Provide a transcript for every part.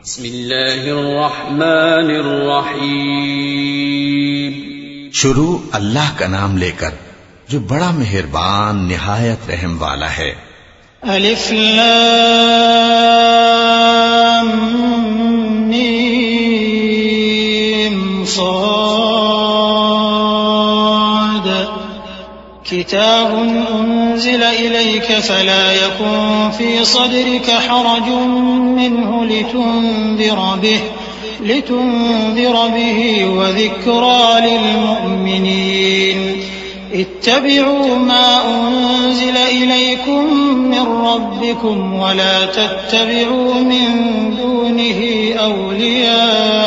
बिस्मिल्लाहिर्रहमानिर्रहीम। शुरू अल्लाह का नाम लेकर जो बड़ा मेहरबान निहायत रहम वाला है। अलिफ लाम मीम साद किताबुन उन्ज़िला इलैका फला यकुन फी सदरिका हरजुन मिन्हु लितुन्ज़िर बिही वज़िक्रा लिलमुअ्मिनीन इत्तबि'ू मा उन्ज़िला इलैकुम मिन रब्बिकुम वला तत्तबि'ू मिन दूनिही औलिया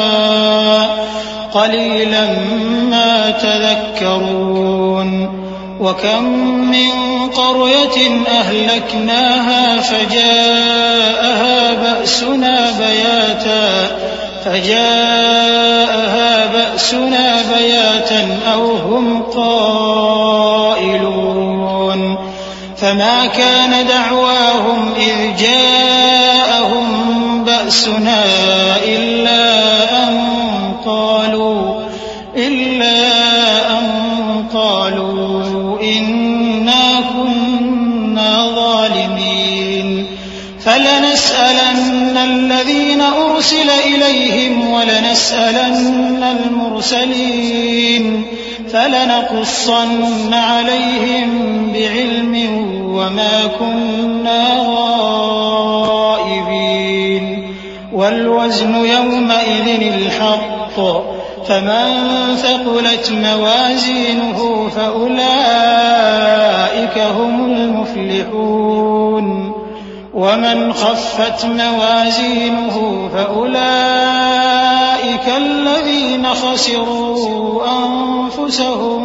क़लीलन मा तज़क्करून। वकम मिन क़रयतिन अहलकनाहा फजाअहा बअसुना बयातन औ हुम क़ाइलून। फमा कान दअवाहुम इज़ जाअहुम बअसुना इल्ला अन क़ालू इन्ना कुन्ना ज़ालिमीन। फलनस्अलन्न الذين أرسل إليهم ولنسألن المرسلين فلنقصن عليهم بعلم وما كنا غائبين والوزن يومئذ الحق فمن ثقلت موازينه فأولئك هم المفلحون ومن خفت موازينه فأولئك الذين خسروا أنفسهم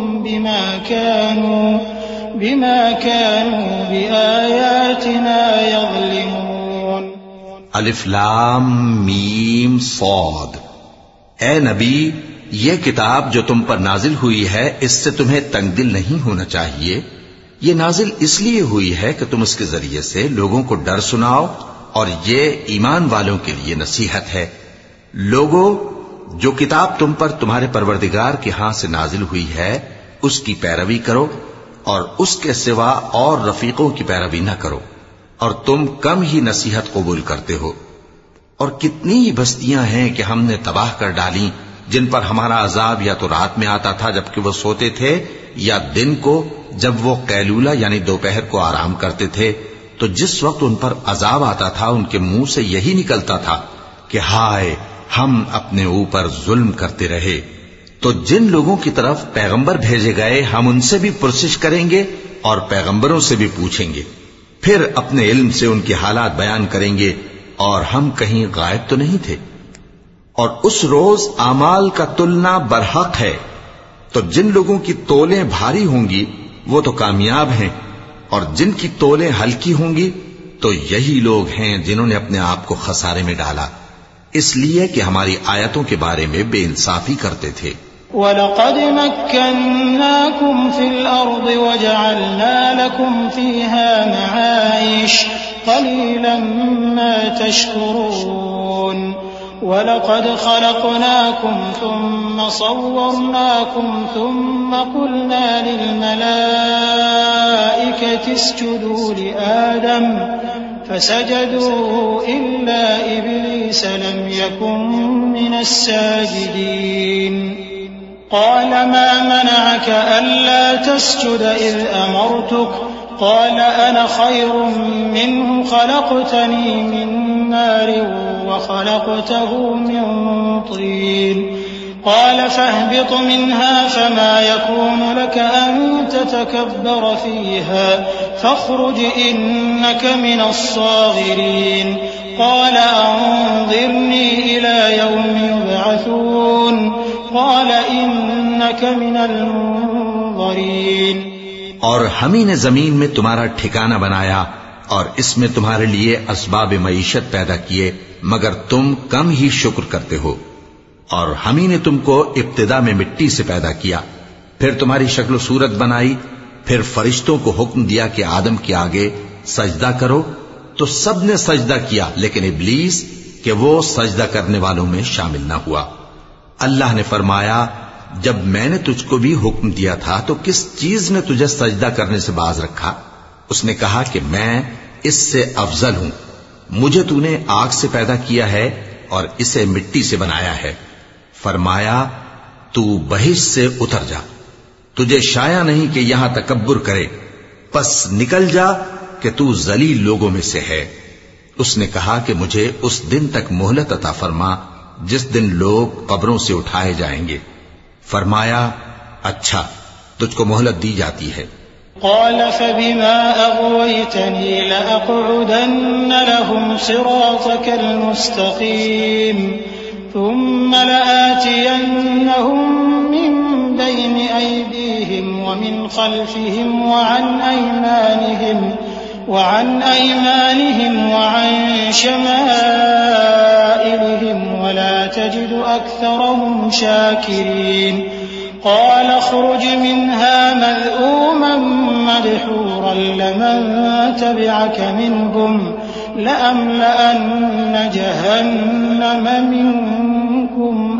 بما كانوا بآياتنا يظلمون। अलिफ लाम मीम सौद। ए नबी, ये किताब जो तुम पर नाजिल हुई है इससे तुम्हें तंगदिल नहीं होना चाहिए। ये नाजिल इसलिए हुई है कि तुम इसके जरिए से लोगों को डर सुनाओ और ये ईमान वालों के लिए नसीहत है। लोगों, जो किताब तुम पर तुम्हारे परवरदिगार के हाथ से नाजिल हुई है उसकी पैरवी करो और उसके सिवा और रफीकों की पैरवी न करो, और तुम कम ही नसीहत कबूल करते हो। और कितनी ही बस्तियां हैं कि हमने तबाह कर डाली जिन पर हमारा अजाब या तो रात में आता था जबकि वो सोते थे, या दिन को जब वो कैलूला यानी दोपहर को आराम करते थे। तो जिस वक्त उन पर अजाब आता था उनके मुंह से यही निकलता था कि हाय, हम अपने ऊपर जुल्म करते रहे। तो जिन लोगों की तरफ पैगंबर भेजे गए हम उनसे भी पुरसिश करेंगे और पैगंबरों से भी पूछेंगे, फिर अपने इल्म से उनके हालात बयान करेंगे और हम कहीं गायब तो नहीं थे। और उस रोज आमाल का तुलना बरहक है, तो जिन लोगों की तोलें भारी होंगी वो तो कामयाब हैं, और जिनकी तोलें हल्की होंगी तो यही लोग हैं जिन्होंने अपने आप को खसारे में डाला, इसलिए कि हमारी आयतों के बारे में बेइंसाफी करते थे। वलक़द मक्कन्नाकुम फिल अर्द वजअलना लकुम फीहा मआइश क़लीलन मा तशकुरून। वलक़द ख़लक़नाकुम थुम्मा सव्वरनाकुम थुम्मा क़ुलना लिलमलाइकति इसजुदू लिआदम फसजदू इल्ला इब्लीस लम यकुन मिनस साजिदीन। क़ाल मा मनअक अल्ला तस्जुद इज़ अमरतुक क़ाल अना ख़ैरुम मिन्हु ख़लक़तनी मिन नार वख़लक़तहु मिन तीन। क़ाल फ़ाहबिط मिन्हा फ़मा यकून लक अन ततकब्बर फ़ीहा फ़ख़्रुज इन्नक मिनस साग़िरीन। क़ाल अंज़िरनी इला यौमि युबअसून क़ाल इन्नक मिनल मुन्ज़रीन। और हम ही ने जमीन में तुम्हारा ठिकाना बनाया और इसमें तुम्हारे लिए असबाब मईशत पैदा किए, मगर तुम कम ही शुक्र करते हो। और हम ही ने तुमको इब्तिदा में मिट्टी से पैदा किया, फिर तुम्हारी शक्ल सूरत बनाई, फिर फरिश्तों को हुक्म दिया कि आदम के आगे सजदा करो, तो सब ने सजदा किया, लेकिन इब्लीस कि वो सजदा करने वालों में शामिल न हुआ। अल्लाह ने फरमाया, जब मैंने तुझको भी हुक्म दिया था तो किस चीज ने तुझे सजदा करने से बाज रखा? उसने कहा कि मैं इससे अफजल हूं, मुझे तूने आग से पैदा किया है और इसे मिट्टी से बनाया है। फरमाया, तू बहिश्त से उतर जा, तुझे शाया नहीं कि यहां तकब्बुर करे, बस निकल जा कि तू जलील लोगों में से है। उसने कहा कि मुझे उस दिन तक मोहलत अता फरमा जिस दिन लोग कब्रों से उठाए जाएंगे। फरमाया, अच्छा, तुझको मोहलत दी जाती है। क़ाल फ़बिमा अग़वयतनी लअक़उदन्न लहुम सिरातकल मुस्तक़ीम थुम्मा लआतियन्नहुम मिन बैनि अयदीहिम व मिन ख़ल्फ़िहिम व अन अयमानिहिम व अन शमाइलिहिम व ला तजिदु अक्थरहुम शाकिरीन। क़ाल अख़्रुज मिन्हा मज़्ऊमन मदहूरन लमन तबिअक मिनहुम लअमलअन्न जहन्नम मिनकुम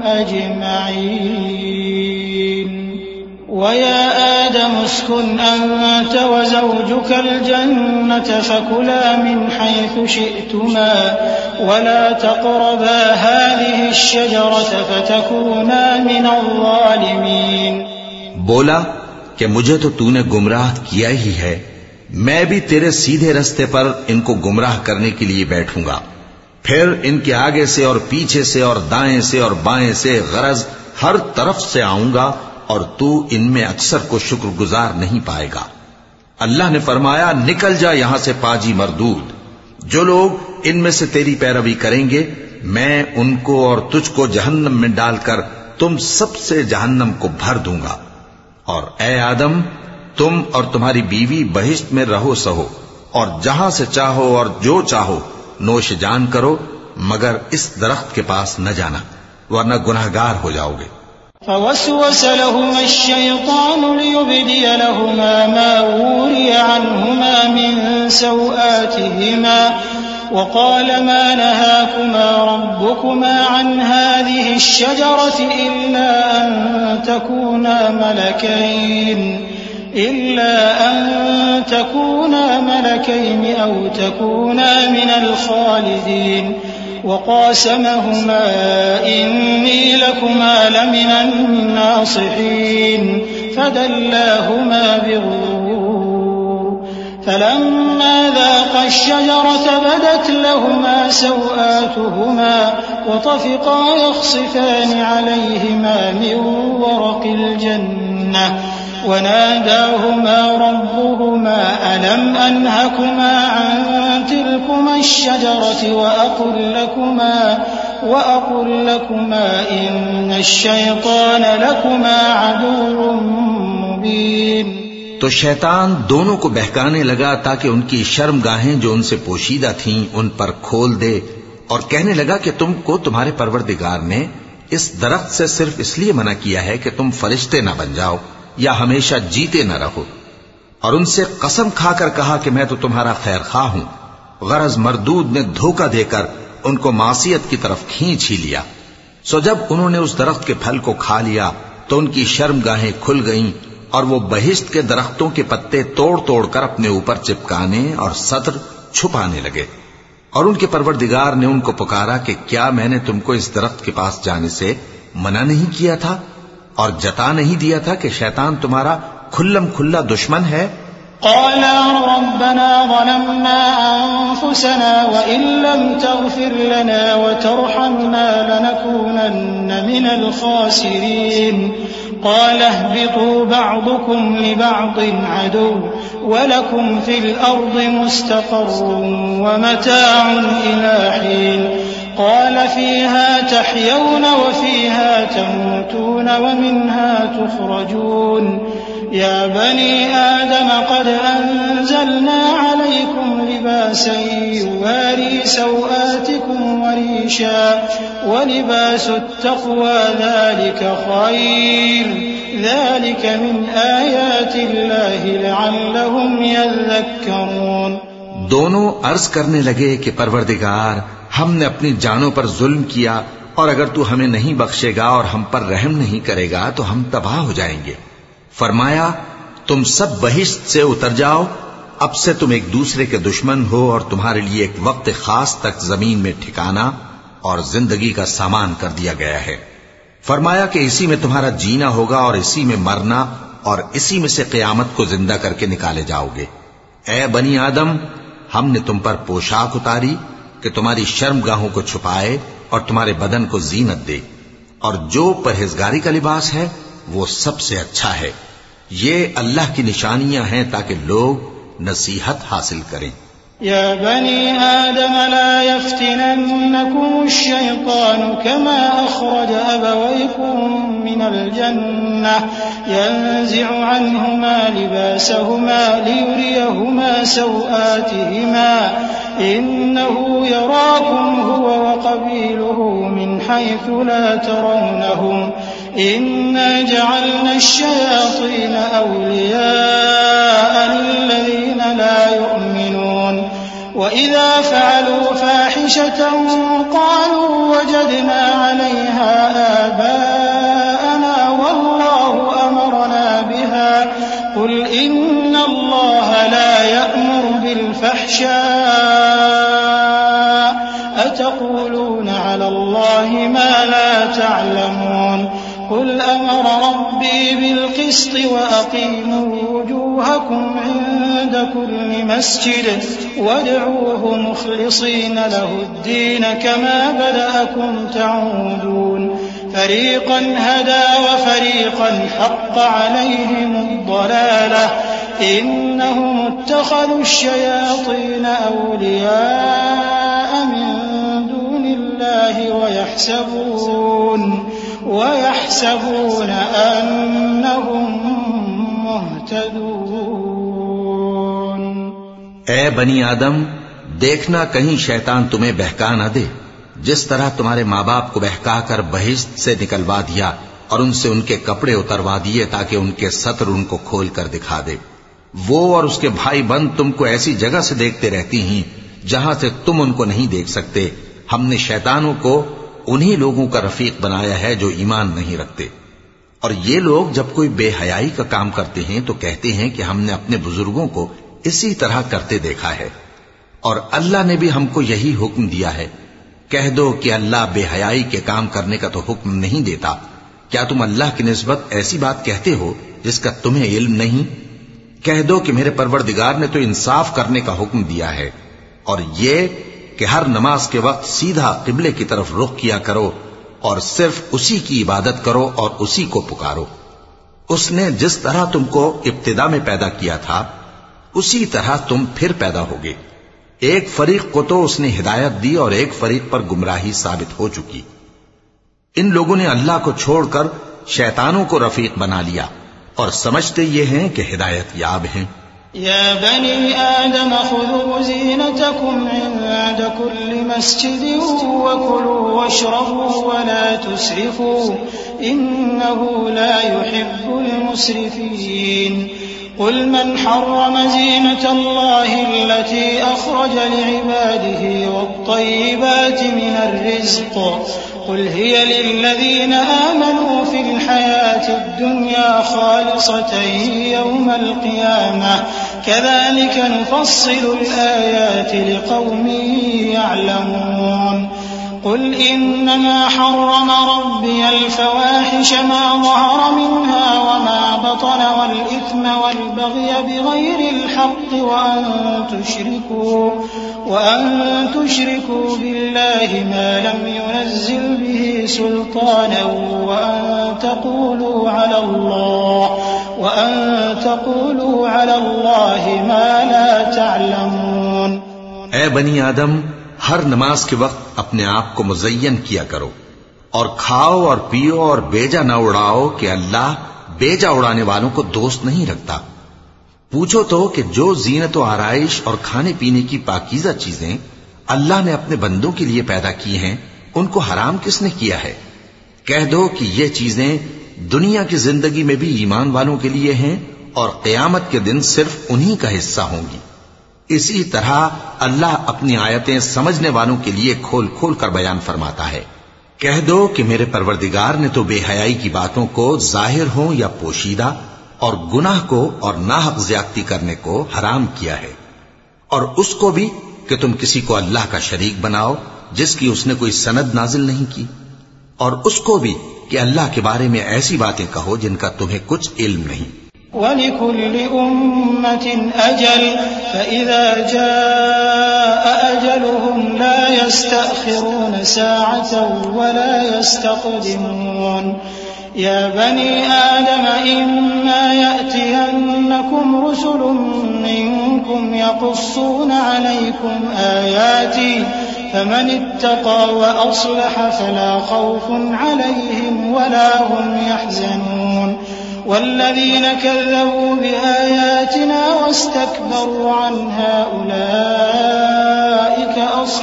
अजमईन। वया आदम उस्कुन अन्त वज़ौजुकल जन्नत फकुला मिन हैथु शि'तुमा वला तक़रबा हाज़िहि अश्शजरत फतकूना मिनल ज़ालिमीन। बोला कि मुझे तो तूने गुमराह किया ही है, मैं भी तेरे सीधे रास्ते पर इनको गुमराह करने के लिए बैठूंगा, फिर इनके आगे से और पीछे से और दाएं से और बाएं से गरज हर तरफ से आऊंगा और तू इनमें अक्सर को शुक्रगुजार नहीं पाएगा। अल्लाह ने फरमाया, निकल जा यहां से पाजी मरदूद, जो लोग इनमें से तेरी पैरवी करेंगे मैं उनको और तुझको जहन्नम में डालकर तुम सबसे जहन्नम को भर दूंगा। और ए आदम, तुम और तुम्हारी बीवी बहिश्त में रहो सहो और जहां से चाहो और जो चाहो नोश जान करो, मगर इस दरख्त के पास न जाना वरना गुनहगार हो जाओगे। फवस्वस लहुमा अश्शैतानु लियुब्दिय लहुमा मा वूरिय अन्हुमा मिन सौआतिहिमा वक़ाल मा नहाकुमा रब्बुकुमा अन हाज़िहि अश्शजरति इल्ला अन तकूना मलकैन औ तकूना मिनल खालिदीन। वक़ासमहुमा इन्नी लकुमा लमिनन नासिहीन फदल्लाहुमा बिग़ुरूर फलम्मा ज़ाक़ा अश्शजरत बदत लहुमा सौआतुहुमा वतफ़िक़ा यख़सिफ़ान अलैहिमा मिन वरक़िल जन्नह वनादाहुमा रब्बुहुमा अलम अनहकुमा अन तिलकुमा अश्शजरति वअक़ुल लकुमा इन्न अश्शैतान लकुमा अदुव्वुम मुबीन। तो शैतान दोनों को बहकाने लगा ताकि उनकी शर्मगाहें जो उनसे पोशीदा थीं उन पर खोल दे, और कहने लगा कि तुमको तुम्हारे परवरदिगार ने इस दरख्त से सिर्फ इसलिए मना किया है कि तुम फरिश्ते न बन जाओ या हमेशा जीते न रहो। और उनसे कसम खाकर कहा कि मैं तो तुम्हारा खैर खां हूं। गरज मरदूद ने धोखा देकर उनको मासियत की तरफ खींच ही लिया। सो जब उन्होंने उस दरख्त के फल को खा लिया तो उनकी शर्मगाहें खुल गईं और वो बहिश्त के दरख्तों के पत्ते तोड़ तोड़ कर अपने ऊपर चिपकाने और सत्र छुपाने लगे। और उनके परवरदिगार ने उनको पुकारा कि क्या मैंने तुमको इस दरख्त के पास जाने से मना नहीं किया था और जता नहीं दिया था कि शैतान तुम्हारा खुल्लम खुल्ला दुश्मन है? क़ाला रब्बना ज़लमना अन्फुसना व इन लम तग़फिर लना व तरहमना लनकूनन्न मिनल ख़ासिरीन। क़ाल अहबितू बअदुकुम लिबअदिन अदुव्वुन व लकुम फिल अर्दि मुस्तक़र्रुन व मताउन इला हीन। क़ाल फ़ीहा तहयौन व फ़ीहा तमूतून व मिन्हा तुख़रजून। या बनी आदम क़द अंज़लना अलैकुम लिबासन युवारी सौआतिकुम वरीशा व लिबासुत तक़वा ज़ालिका ख़ैर ज़ालिका मिन आयातिल्लाहि लअल्लहुम यज़्ज़क्करून। दोनों अर्ज करने लगे कि परवरदिगार, हमने अपनी जानों पर जुल्म किया, और अगर तू हमें नहीं बख्शेगा और हम पर रहम नहीं करेगा तो हम तबाह हो जाएंगे। फरमाया, तुम सब बहिश्त से उतर जाओ, अब से तुम एक दूसरे के दुश्मन हो और तुम्हारे लिए एक वक्त खास तक जमीन में ठिकाना और जिंदगी का सामान कर दिया गया है। फरमाया कि इसी में तुम्हारा जीना होगा और इसी में मरना, और इसी में से क़यामत को जिंदा करके निकाले जाओगे। ए बनी आदम, हमने तुम पर पोशाक उतारी कि तुम्हारी शर्मगाहों को छुपाए और तुम्हारे बदन को जीनत दे, और जो परहेजगारी का लिबास है वो सबसे अच्छा है। ये अल्लाह की निशानियां हैं ताकि लोग नसीहत हासिल करें। या बनी आदम ला यफ्तिनन्नकुम अश-शैतानु कमा अखरज अबवैकुम मिनल जन्नह यंज़िउ अन्हुमा लिबासहुमा लियुरियहुमा सौआतिहिमा इन्नहु यराकुम हुवा व क़बीलुहु मिन हैथु ला तरौनहुम इन्ना जअलना अश-शयातीन औलियाअ लिल्लज़ीना ला युमिनून वइज़ा फ़अलू फ़ाहिशतन क़ालू वजदना अलैहा आबाअना वल्लाहु अमरना बिहा क़ुल इन्नल्लाहा ला यअमुरु बिल फ़हशाइ अतक़ूलून अलल्लाहि मा ला तअलमून क़ुल अमर रब्बी बिल्क़िस्ति वअक़ीमू वुजूहकुम इन्द कुल्लि मस्जिद वद्ऊहु मुख़लिसीन लहुद्दीन कमा बदअकुम तऊदून फरीक़न हदा वफरीक़न हक़्क़ अलैहिमुद्दलालह इन्नहुम इत्तख़ज़ू अश-शयातीन औलियाअ मिन दूनिल्लाहि वयहसबून अन्नहुम मुहतदून। ए बनी आदम, देखना कहीं शैतान तुम्हें बहका न दे, जिस तरह तुम्हारे माँ बाप को बहकाकर बहिश्त से निकलवा दिया और उनसे उनके कपड़े उतरवा दिए ताकि उनके सत्र उनको खोल कर दिखा दे। वो और उसके भाई बंद तुमको ऐसी जगह से देखते रहती हैं जहां से तुम उनको नहीं देख सकते। हमने शैतानों को उन्हीं लोगों का रफीक बनाया है जो ईमान नहीं रखते। और ये लोग जब कोई बेहयाई का काम करते हैं तो कहते हैं कि हमने अपने बुजुर्गों को इसी तरह करते देखा है, और अल्लाह ने भी हमको यही हुक्म दिया है। कह दो कि अल्लाह बेहयाई के काम करने का तो हुक्म नहीं देता। क्या तुम अल्लाह की निस्बत ऐसी बात कहते हो जिसका तुम्हें इल्म नहीं? कह दो कि मेरे परवरदिगार ने तो इंसाफ करने का हुक्म दिया है, और ये कि हर नमाज के वक्त सीधा किबले की तरफ रुख किया करो और सिर्फ उसी की इबादत करो और उसी को पुकारो। उसने जिस तरह तुमको इब्तिदा में पैदा किया था उसी तरह तुम फिर पैदा होगे। एक फरीक को तो उसने हिदायत दी और एक फरीक पर गुमराही साबित हो चुकी। इन लोगों ने अल्लाह को छोड़कर शैतानों को रफीक बना लिया और समझते ये हैं कि हिदायत याब हैं। या बनी आदम खुदू ज़ीनतकुम इंद कुल्लि मस्जिदिन वकुलू वशरबू वला तुस्रिफू इन्नहु ला युहिब्बुल मुस्रिफीन। क़ुल मन हर्रम ज़ीनतल्लाहि अल्लती अख़रज लिइबादिही वत्तय्यिबाति मिनर रिज़्क़ क़ुल हिय लिल्लज़ीना आमनू फ़िल हयातिद दुन्या ख़ालिसतन यौमल क़ियामह कज़ालिक नुफ़स्सिलुल आयाति लिक़ौमिन यअलमून। क़ुल इन्नमा हर्रम रब्बियल फ़वाहिश मा ज़हर मिन्हा वमा बतन वल इथ्म वल बग़य बिग़ैरिल हक़्क़ि वअन तुश्रिकू बिल्लाहि मा लम युनज़्ज़िल बिही सुल्ताना वअन तक़ूलू अला अल्लाहि मा ला तअलमून। ऐ बनी आदम, हर नमाज के वक्त अपने आप को मुज़य्यन किया करो और खाओ और पियो और बेजा न उड़ाओ कि अल्लाह बेजा उड़ाने वालों को दोस्त नहीं रखता। पूछो तो कि जो जीनत और आराइश और खाने पीने की पाकीज़ा चीजें अल्लाह ने अपने बंदों के लिए पैदा की हैं, उनको हराम किसने किया है? कह दो कि ये चीजें दुनिया की जिंदगी में भी ईमान वालों के लिए हैं और क़यामत के दिन सिर्फ उन्हीं का हिस्सा होंगी। इसी तरह अल्लाह अपनी आयतें समझने वालों के लिए खोल खोल कर बयान फरमाता है। कह दो कि मेरे परवरदिगार ने तो बेहयाई की बातों को जाहिर हो या पोशीदा और गुनाह को और नाहक ज्यादती करने को हराम किया है, और उसको भी कि तुम किसी को अल्लाह का शरीक बनाओ जिसकी उसने कोई सनद नाजिल नहीं की, और उसको भी कि अल्लाह के बारे में ऐसी बातें कहो जिनका तुम्हें कुछ इल्म नहीं। वलिकुल्लि उम्मतिन अजल फइज़ा जाअ अजलुहुम ला यस्तअखिरून साअतन वला यस्तक़दिमून। या बनी आदम इम्मा यअतियन्नकुम रुसुलुम मिनकुम यक़ुस्सून अलैकुम आयाती फमन इत्तक़ा व अस्लह फला खौफुन अलैहिम वला हुम यहज़नून। वल्लज़ीन कज़्ज़बू बिआयातिना वस्तकबरू अन्हा उलाइक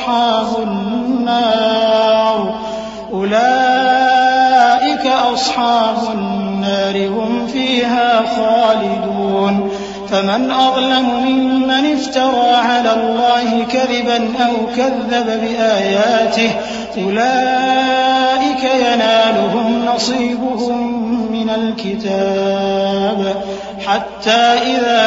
अस्हाबुन नार हुम फ़ीहा ख़ालिदून। फमन अज़लमु मिम्मन इफ्तरा अला अल्लाहि कज़िबन औ कज़्ज़ब बिआयातिहि उलाइक यनालुहुम नसीबुहुम मिनल किताब हत्ता इज़ा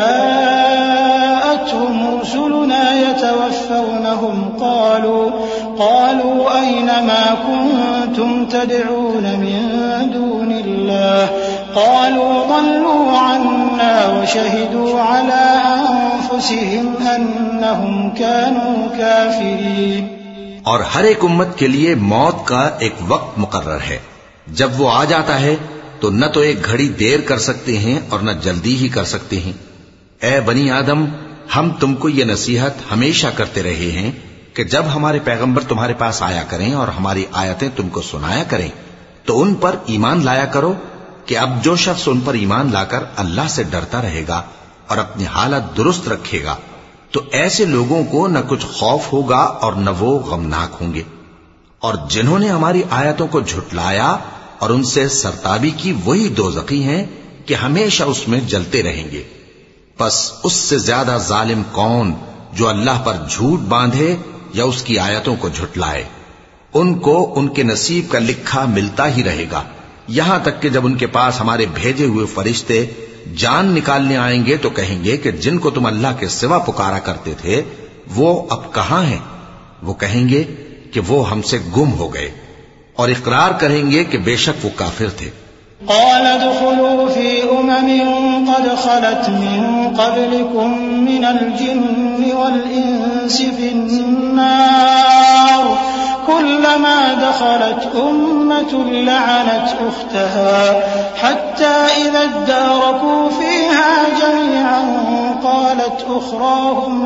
जाअतहुम रुसुलुना यतवफ़्फ़ौनहुम क़ालू अय्न मा कुन्तुम तदऊन मिन दूनिल्लाह क़ालू ضلوا عنا وشهدوا على أنفسهم أنهم كانوا काफिरीन। और हर एक उम्मत के लिए मौत का एक वक्त मुकर्रर है। जब वो आ जाता है तो न तो एक घड़ी देर कर सकते हैं और न जल्दी ही कर सकते हैं। ए बनी आदम, हम तुमको ये नसीहत हमेशा करते रहे हैं कि जब हमारे पैगंबर तुम्हारे पास आया करें और हमारी आयतें तुमको सुनाया करें तो उन पर ईमान लाया करो कि अब जो शख्स उन पर ईमान लाकर अल्लाह से डरता रहेगा और अपनी हालत दुरुस्त रखेगा तो ऐसे लोगों को न कुछ खौफ होगा और न वो गमनाक होंगे। और जिन्होंने हमारी आयतों को झुटलाया और उनसे सरताबी की वही दोज़खी हैं कि हमेशा उसमें जलते रहेंगे। बस उससे ज्यादा जालिम कौन जो अल्लाह पर झूठ बांधे या उसकी आयतों को झुटलाए। उनको उनके नसीब का लिखा मिलता ही रहेगा, यहां तक कि जब उनके पास हमारे भेजे हुए फरिश्ते जान निकालने आएंगे तो कहेंगे कि जिनको तुम अल्लाह के सिवा पुकारा करते थे वो अब कहां हैं। वो कहेंगे कि वो हमसे गुम हो गए, और इकरार करेंगे कि बेशक वो काफिर थे। क़ाल दुख़ुलू फ़ी उममिन क़द ख़लत मिन क़ब्लिकुम मिनल जिन्नि वल इंसि फ़िन्नार कुल्लमा दख़लत उम्मतुन लअनत उख़्तहा हत्ता इज़ा इद्दारकू फ़ीहा जमीअन क़ालत उख़राहुम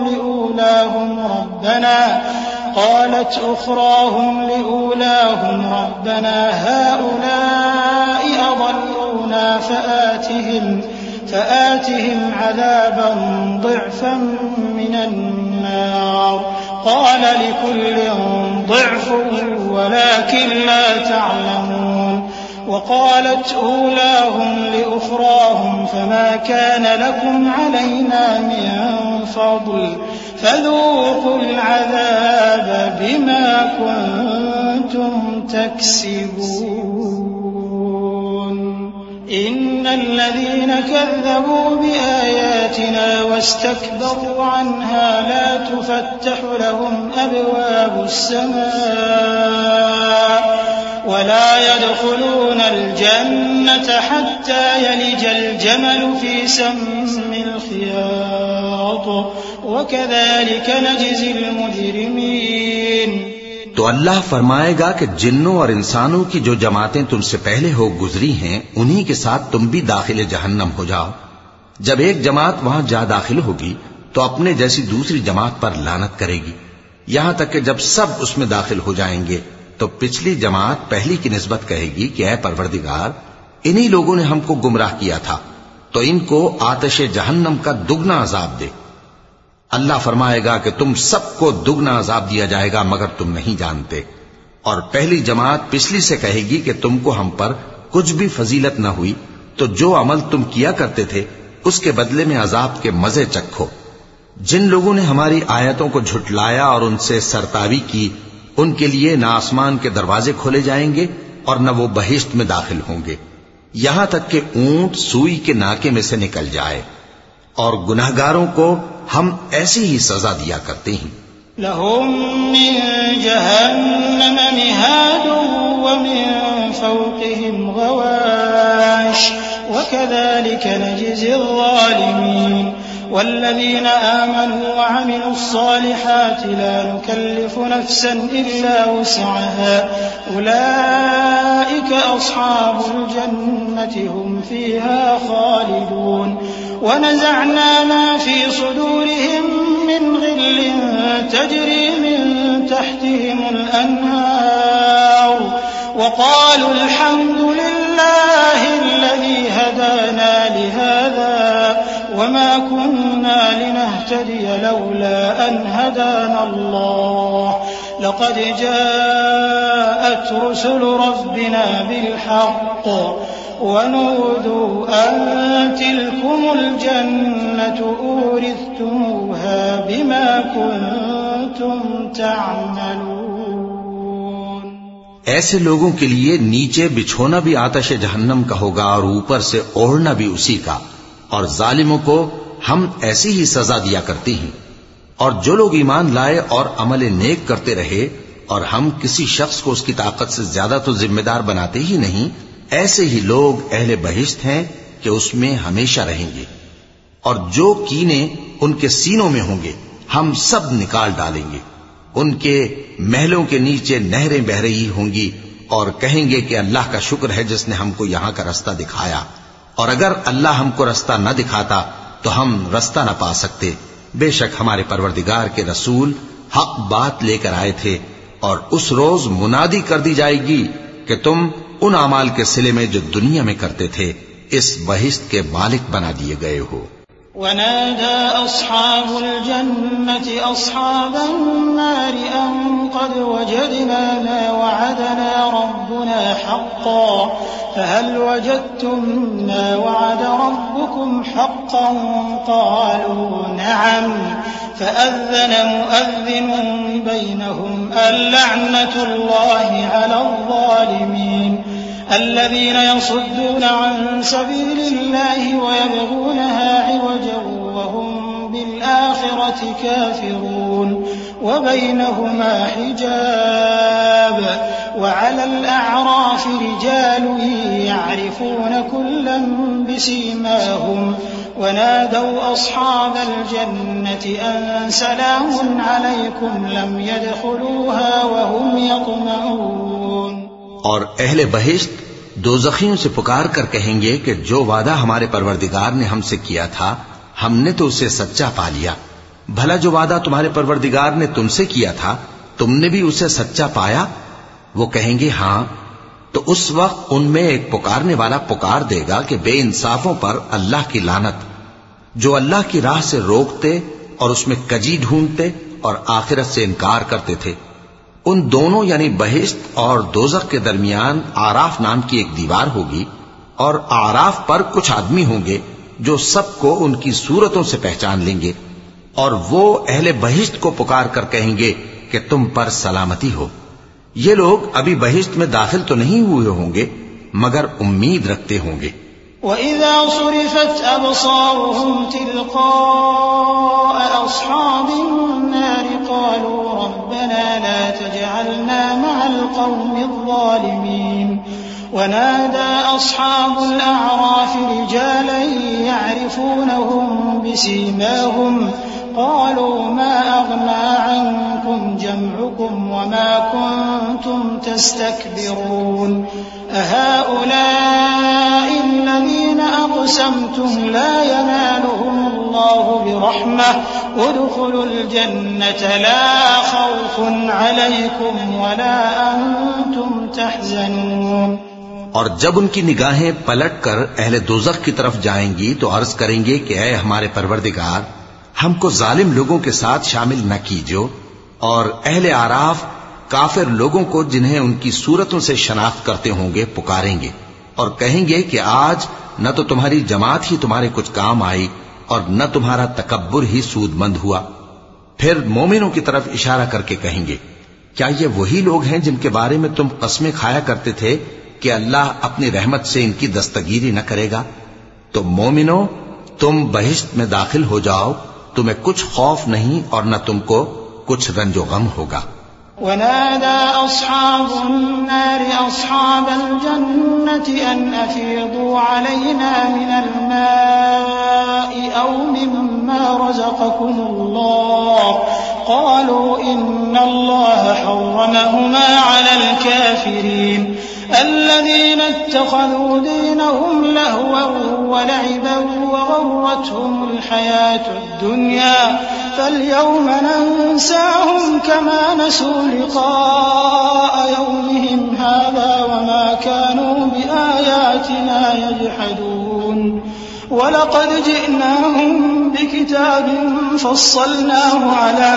लिऊलाहुम रब्बना हाउलाइ अضلونا فآتهم عذابا ضعفا من النار قال لكل ضعف ولكن لا تعلمون وقالت أولاهم لأخراهم فما كان لكم علينا من فضل فذوقوا العذاب بما كنتم تكسبون إن الذين كذبوا بآياتنا واستكبروا عنها لا تفتح لهم أبواب السماء ولا يدخلون الجنة حتى يلج الجمل في سم الخياط وكذلك نجزي المجرمين। तो अल्लाह फरमाएगा कि जिन्नों और इंसानों की जो जमातें तुमसे पहले हो गुजरी हैं उन्हीं के साथ तुम भी दाखिले जहन्नम हो जाओ। जब एक जमात वहां जा दाखिल होगी तो अपने जैसी दूसरी जमात पर लानत करेगी, यहां तक कि जब सब उसमें दाखिल हो जाएंगे तो पिछली जमात पहली की निस्बत कहेगी कि ऐ परवरदिगार, इन्हीं लोगों ने हमको गुमराह किया था, तो इनको आतिश जहन्नम का दुगना अजाब दे। अल्लाह फरमाएगा कि तुम सबको दुगना अजाब दिया जाएगा मगर तुम नहीं जानते। और पहली जमात पिछली से कहेगी कि तुमको हम पर कुछ भी फजीलत न हुई, तो जो अमल तुम किया करते थे उसके बदले में अजाब के मजे चखो। जिन लोगों ने हमारी आयतों को झुटलाया और उनसे सरतावी की, उनके लिए न आसमान के दरवाजे खोले जाएंगे और न वो बहिश्त में दाखिल होंगे, यहां तक कि ऊंट सुई के नाके में से निकल जाए। और गुनाहगारों को हम ऐसी ही सजा दिया करते हैं। लहुम मिन जहन्नम मिहादुन व मिन फौक़िहिम गवाश वकज़ालिक नजज़िल ज़ालिमीन वल्लज़ीना आमनू व अमिलुस्सालिहाति ला नुकल्लिफु नफ्सन इल्ला वुस्अहा उलाइक अस्हाबुल जन्नति हुम फ़ीहा ख़ालिदून वनज़अना मा फ़ी सुदूरिहिम मिन ग़िल्लिन तजरी मिन तहतिहिमुल अन्हार वक़ालू अल्हम्दुलिल्लाहिल्लज़ी हदाना लिहाज़ा वमा कुन्ना लिनहतदिय लौला अन हदाना अल्लाह लक़द जाअत रुसुलु रब्बिना बिलहक़्क़ वनूदू अन तिलकुमुल जन्नतु ऊरिथ्तुमूहा बिमा कुन्तुम तअमलून। ऐसे लोगों के लिए नीचे बिछोना भी आतश जहन्नम का होगा और ऊपर से ओढ़ना भी उसी का, और जालिमों को हम ऐसी ही सजा दिया करते हैं। और जो लोग ईमान लाए और अमल नेक करते रहे और हम किसी शख्स को उसकी ताकत से ज्यादा तो जिम्मेदार बनाते ही नहीं, ऐसे ही लोग अहले बहिश्त हैं कि उसमें हमेशा रहेंगे। और जो कीने उनके सीनों में होंगे हम सब निकाल डालेंगे। उनके महलों के नीचे नहरें बह रही होंगी और कहेंगे कि अल्लाह का शुक्र है जिसने हमको यहां का रास्ता दिखाया, और अगर अल्लाह हमको रास्ता न दिखाता तो हम रास्ता न पा सकते। बेशक हमारे परवरदिगार के रसूल हक बात लेकर आए थे, और उस रोज मुनादी कर दी जाएगी कि तुम उन अमाल के सिले में जो दुनिया में करते थे इस बहिश्त के मालिक बना दिए गए हो। वनादा अस्हाबुल जन्नति अस्हाबन नारि अन क़द वजदना मा वअदना रब्बुना हक़्क़न फहल वजदतुम मा वअद रब्बुकुम हक़्क़न क़ालू नअम फअज़्ज़न मुअज़्ज़िनुन बैनहुम अल्लअनतुल्लाहि अलज़्ज़ालिमीन الذين يصدون عن سبيل الله ويبغونها عوجا وهم بالآخرة كافرون وبينهما حجاب وعلى الأعراف رجال يعرفون كلا بسيماهم ونادوا أصحاب الجنة أن سلام عليكم لم يدخلوها وهم يطمعون। और अहले बहिश्त दोज़खियों से पुकार कर कहेंगे कि जो वादा हमारे परवरदिगार ने हमसे किया था हमने तो उसे सच्चा पा लिया। भला जो वादा तुम्हारे परवरदिगार ने तुमसे किया था तुमने भी उसे सच्चा पाया? वो कहेंगे हां। तो उस वक्त उनमें एक पुकारने वाला पुकार देगा कि बेइंसाफों पर अल्लाह की लानत, जो अल्लाह की राह से रोकते और उसमें कजी ढूंढते और आखिरत से इनकार करते थे। उन दोनों यानी बहिश्त और दोज़ख के दरमियान आराफ नाम की एक दीवार होगी, और आराफ पर कुछ आदमी होंगे जो सबको उनकी सूरतों से पहचान लेंगे, और वो अहले बहिश्त को पुकार कर कहेंगे कि तुम पर सलामती हो। ये लोग अभी बहिश्त में दाखिल तो नहीं हुए होंगे मगर उम्मीद रखते होंगे। वइज़ा सुरिफ़त अबसारुहुम तिलक़ाअ अस्हाबिन नारि क़ालू रब्बना ला तजअलना मअल क़ौमिज़ ज़ालिमीन वनादा अस्हाबुल अअराफ़ रिजालन यअरिफ़ूनहुम बिसीमाहुम क़ालू मा अग़ना अन्कुम जमउकुम वमा कुन्तुम तस्तक्बिरून अहाउलाइ الذين أقسمتم لا ينالهم الله برحمة ادخلوا الجنة لا خوف عليكم ولا أنتم تحزنون। और जब उनकी निगाहें पलट कर अहले दोज़ख की तरफ जाएंगी तो अर्ज करेंगे कि ऐ हमारे परवरदिगार, हमको जालिम लोगों के साथ शामिल न कीजिए। और अहले आराफ काफिर लोगों को जिन्हें उनकी सूरतों से शनाख्त करते होंगे पुकारेंगे और कहेंगे कि आज न तो तुम्हारी जमात ही तुम्हारे कुछ काम आई और न तुम्हारा तकब्बुर ही सूदमंद हुआ। फिर मोमिनों की तरफ इशारा करके कहेंगे, क्या ये वही लोग हैं जिनके बारे में तुम कस्में खाया करते थे कि अल्लाह अपनी रहमत से इनकी दस्तगीरी न करेगा? तो मोमिनो, तुम बहिश्त में दाखिल हो जाओ, तुम्हें कुछ खौफ नहीं और न तुमको कुछ रंजो गम होगा। वनादा अस्हाबुन नारि अस्हाबल जन्नति अन अफीदू अलैना मिनल माइ औ मिम्मा रज़क़कुमुल्लाह क़ालू इन्नल्लाह हर्रमहुमा अलल काफ़िरीन الذين اتخذوا دينهم لهوا ولعبا وغرتهم الحياة الدنيا فاليوم ننساهم كما نسوا لقاء يومهم هذا وما كانوا بآياتنا يجحدون ولقد جئناهم بكتاب فصلناه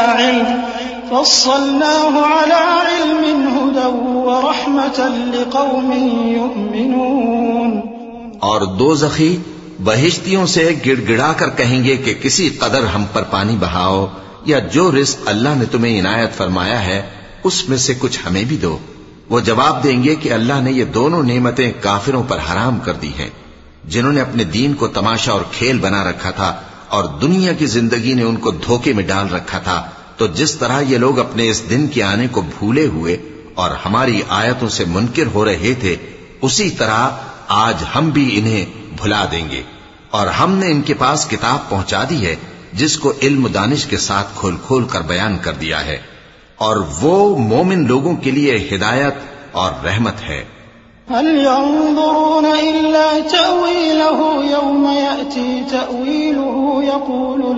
على علم هدى ورحمة لقوم يؤمنون। और दोज़खी बहिश्तियों से गिड़गिड़ा कर कहेंगे कि किसी कदर हम पर पानी बहाओ, या जो रिज़्क़ अल्लाह ने तुम्हें इनायत फरमाया है उसमें से कुछ हमें भी दो। वो जवाब देंगे कि अल्लाह ने ये दोनों नेमतें काफिरों पर हराम कर दी हैं, जिन्होंने अपने दीन को तमाशा और खेल बना रखा था और दुनिया की जिंदगी ने उनको धोखे में डाल रखा था। तो जिस तरह ये लोग अपने इस दिन के आने को भूले हुए और हमारी आयतों से मुनकिर हो रहे थे, उसी तरह आज हम भी इन्हें भुला देंगे। और हमने इनके पास किताब पहुंचा दी है जिसको इल्म दानिश के साथ खोल खोल कर बयान कर दिया है, और वो मोमिन लोगों के लिए हिदायत और रहमत है। हल यंज़ुरून इल्ला तअवीलहु यौम यअती तअवीलुहु यक़ूलु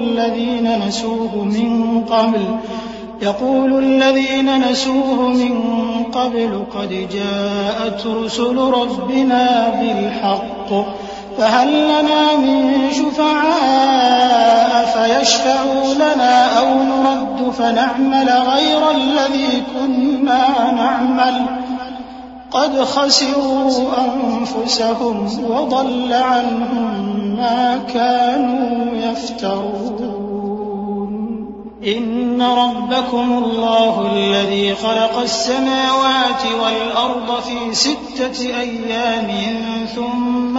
الذين नसूहु मिन क़ब्ल क़द जाअत रुसुलु रब्बिना बिलहक़्क़ फहल लना मिन शुफ़अाء फयशफ़अू लना औ नुरद्दु फनअमल गैर الذी कुन्ना नअमल क़द खसिरू अन्फुसहुम वضल अन्हुम मा कानू यफ्तरून। إن ربكم الله الذي خلق السماوات والأرض في 6 أيام ثم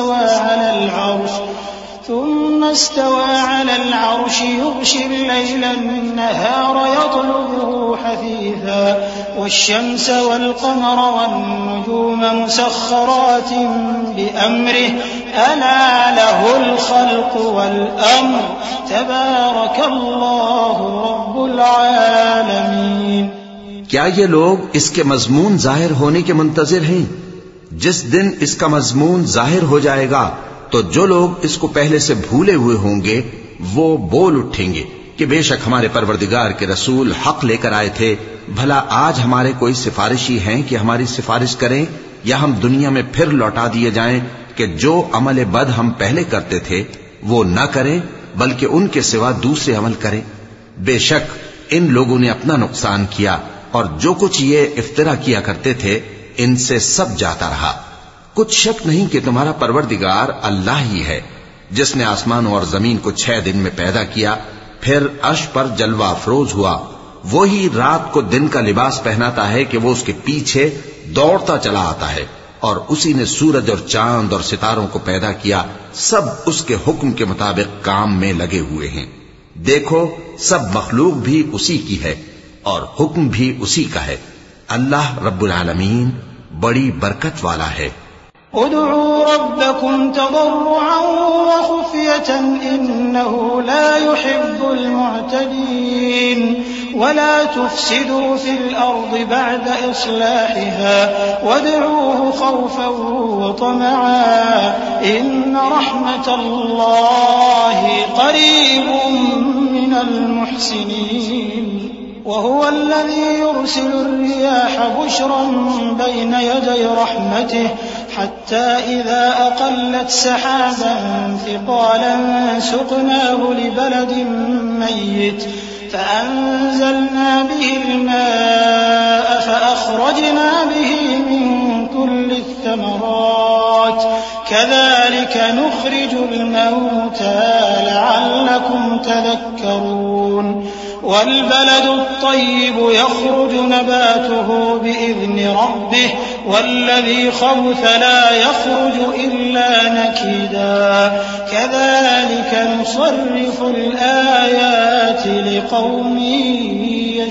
استوى على العرش يغشي الليل النهار يطلبه حثيثا والشمس والقمر والنجوم مسخرات بأمره ألا له الخلق والأمر تبارك الله رب العالمين। क्या ये लोग इसके मजमून जाहिर होने के मुंतजिर हैं? जिस दिन इसका मजमून जाहिर हो जाएगा तो जो लोग इसको पहले से भूले हुए होंगे वो बोल उठेंगे कि बेशक हमारे परवरदिगार के रसूल हक लेकर आए थे। भला आज हमारे कोई सिफारिशी हैं कि हमारी सिफारिश करें, या हम दुनिया में फिर लौटा दिए जाएं कि जो अमल बद हम पहले करते थे वो न करें बल्कि उनके सिवा दूसरे अमल करें। बेशक इन लोगों ने अपना नुकसान किया और जो कुछ ये इफ्तिरा किया करते थे इनसे सब जाता रहा। कुछ शक नहीं कि तुम्हारा परवरदिगार अल्लाह ही है जिसने आसमानों और जमीन को 6 दिन में पैदा किया, फिर अर्श पर जलवा अफरोज हुआ। वो ही रात को दिन का लिबास पहनाता है कि वो उसके पीछे दौड़ता चला आता है, और उसी ने सूरज और चांद और सितारों को पैदा किया। सब उसके हुक्म के मुताबिक काम में लगे हुए हैं। देखो, सब मखलूक भी उसी की है और हुक्म भी उसी का है। अल्लाह रब्बुल आलमीन बड़ी बरकत वाला है। उदऊ रब्बकुम तदर्रुअन व खुफ़ियतन इन्नहु ला युहिब्बुल मुअतदीन वला तुफ़सिदू फिल अर्दि बअद इस्लाहिहा वदऊहु खौफन व तमअन इन्न रहमतल्लाहि क़रीबुम मिनल मुहसिनीन। وهو الذي يرسل الرياح بشرا بين يدي رحمته حتى إذا أقلت سحابا ثقالا سقناه لبلد ميت فأنزلنا به الماء فأخرجنا به من كل الثمرات कज़ालिक नुख़्रिजुल मौता लअल्लकुम तज़क्करून वल्बलदु त्तय्यिबु यख़्रुजु नबातुहु बिइज़्नि रब्बिहि वल्लज़ी ख़बुथ ला यख़्रुजु इल्ला नकीदा कज़ालिक नुसर्रिफ़ुल आयाति लिक़ौमिन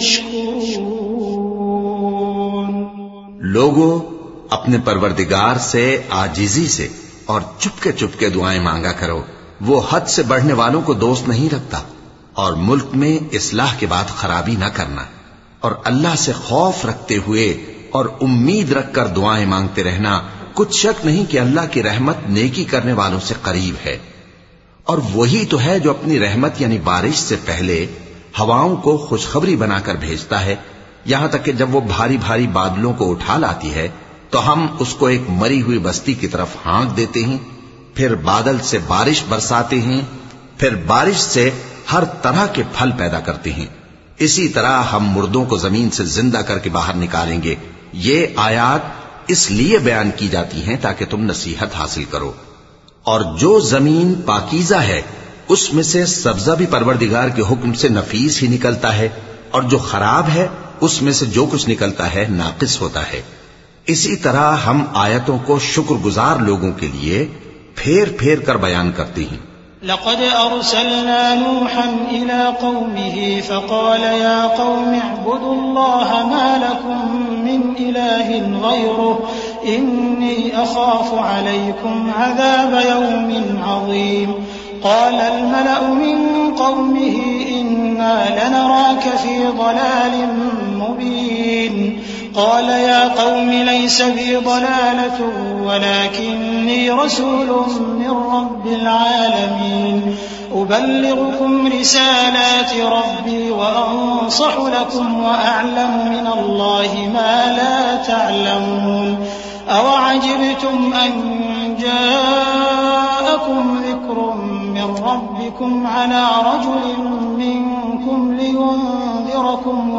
यशकुरून। लोगों, अपने परवरदिगार से आजिजी से और चुपके चुपके दुआएं मांगा करो। वो हद से बढ़ने वालों को दोस्त नहीं रखता। और मुल्क में इस्लाह के बाद खराबी न करना और अल्लाह से खौफ रखते हुए और उम्मीद रखकर दुआएं मांगते रहना। कुछ शक नहीं कि अल्लाह की रहमत नेकी करने वालों से करीब है। और वही तो है जो अपनी रहमत यानी बारिश से पहले हवाओं को खुशखबरी बनाकर भेजता है, यहां तक कि जब वो भारी भारी बादलों को उठा लाती है तो हम उसको एक मरी हुई बस्ती की तरफ हाँक देते हैं, फिर बादल से बारिश बरसाते हैं, फिर बारिश से हर तरह के फल पैदा करते हैं। इसी तरह हम मुर्दों को जमीन से जिंदा करके बाहर निकालेंगे। ये आयात इसलिए बयान की जाती हैं ताकि तुम नसीहत हासिल करो। और जो जमीन पाकीज़ा है उसमें से सब्जा भी परवरदिगार के हुक्म से नफीस ही निकलता है, और जो खराब है उसमें से जो कुछ निकलता है नाकिस होता है। इसी तरह हम आयतों को शुक्रगुजार लोगों के लिए फेर फेर कर बयान करते हैं। लक़द अरसलना नूहन इला क़ौमिही फ़क़ाल या क़ौमि अअ्बुदुल्लाह मा लकुम मिन इलाहिन ग़ैरुहु इन्नी अख़ाफ़ु अलैकुम अज़ाब यौमिन अज़ीम। क़ालल मलअु मिन क़ौमिही इन्ना लनराक फ़ी ज़लालिम मुबीन। قال يا قوم ليس بي ضلالة ولكني رسول من رب العالمين أبلغكم رسالات ربي وأنصح لكم وأعلم من الله ما لا تعلمون أوعجبتم أن جاءكم ذكر من ربكم على رجل منكم لينذركم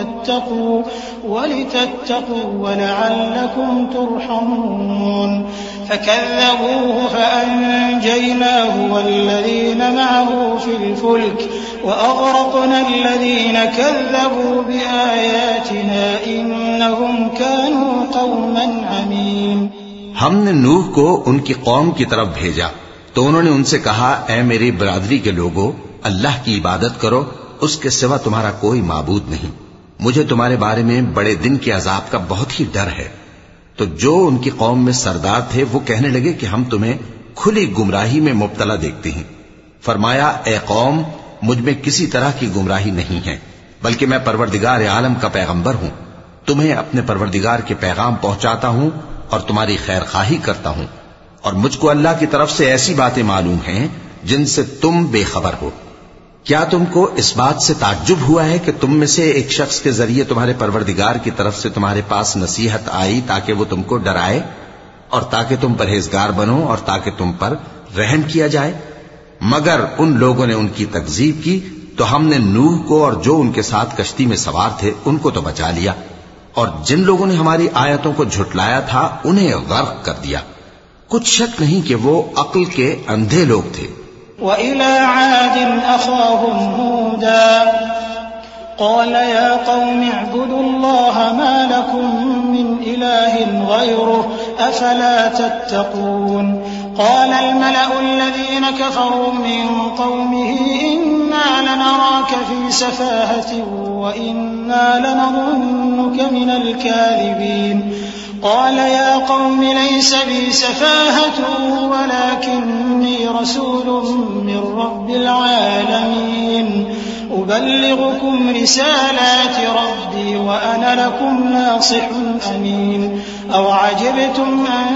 ولتتقوا ولعلكم ترحمون فكذبوه فأنجيناه والذين معه في الفلك وأغرقنا الذين كذبوا بآياتنا إنهم كانوا قوما عمين। हमने नूह को उनकी कौम की तरफ भेजा तो उन्होंने उनसे कहा, ऐ मेरी बरादरी के लोगों, अल्लाह की इबादत करो, उसके सिवा तुम्हारा कोई माबूद नहीं। मुझे तुम्हारे बारे में बड़े दिन के अजाब का बहुत ही डर है। तो जो उनकी कौम में सरदार थे वो कहने लगे कि हम तुम्हें खुली गुमराही में मुब्तला देखते हैं। फरमाया, ए कौम, मुझ में किसी तरह की गुमराही नहीं है, बल्कि मैं परवरदिगार आलम का पैगंबर हूं। तुम्हें अपने परवरदिगार के पैगाम पहुंचाता हूं और तुम्हारी खैर खाही करता हूं, और मुझको अल्लाह की तरफ से ऐसी बातें मालूम हैं जिनसे तुम बेखबर हो। क्या तुमको इस बात से ताज्जुब हुआ है कि तुम में से एक शख्स के जरिए तुम्हारे परवरदिगार की तरफ से तुम्हारे पास नसीहत आई ताकि वो तुमको डराए और ताकि तुम परहेजगार बनो और ताकि तुम पर रहम किया जाए? मगर उन लोगों ने उनकी तकजीब की तो हमने नूह को और जो उनके साथ कश्ती में सवार थे उनको तो बचा लिया, और जिन लोगों ने हमारी आयतों को झुटलाया था उन्हें गर्क कर दिया। कुछ शक नहीं कि वो अक्ल के अंधे लोग थे। वइला आदिन अख़ाहुम हूदा क़ाल या क़ौमि अअ्बुदुल्लाह मा लकुम मिन इलाहिन ग़ैरुहु अफ़ला तत्तक़ून। क़ाल अल-मलअु अल्लज़ीन कफ़रू मिन क़ौमिही इन्ना लनराक फ़ी सफ़ाहतिन व इन्ना लनज़ुन्नुक मिनल काज़िबीन। قال يا قوم ليس بي سفاهة ولكني رسول من رب العالمين أبلغكم رسالات ربي وأنا لكم ناصح أمين أوعجبتم أن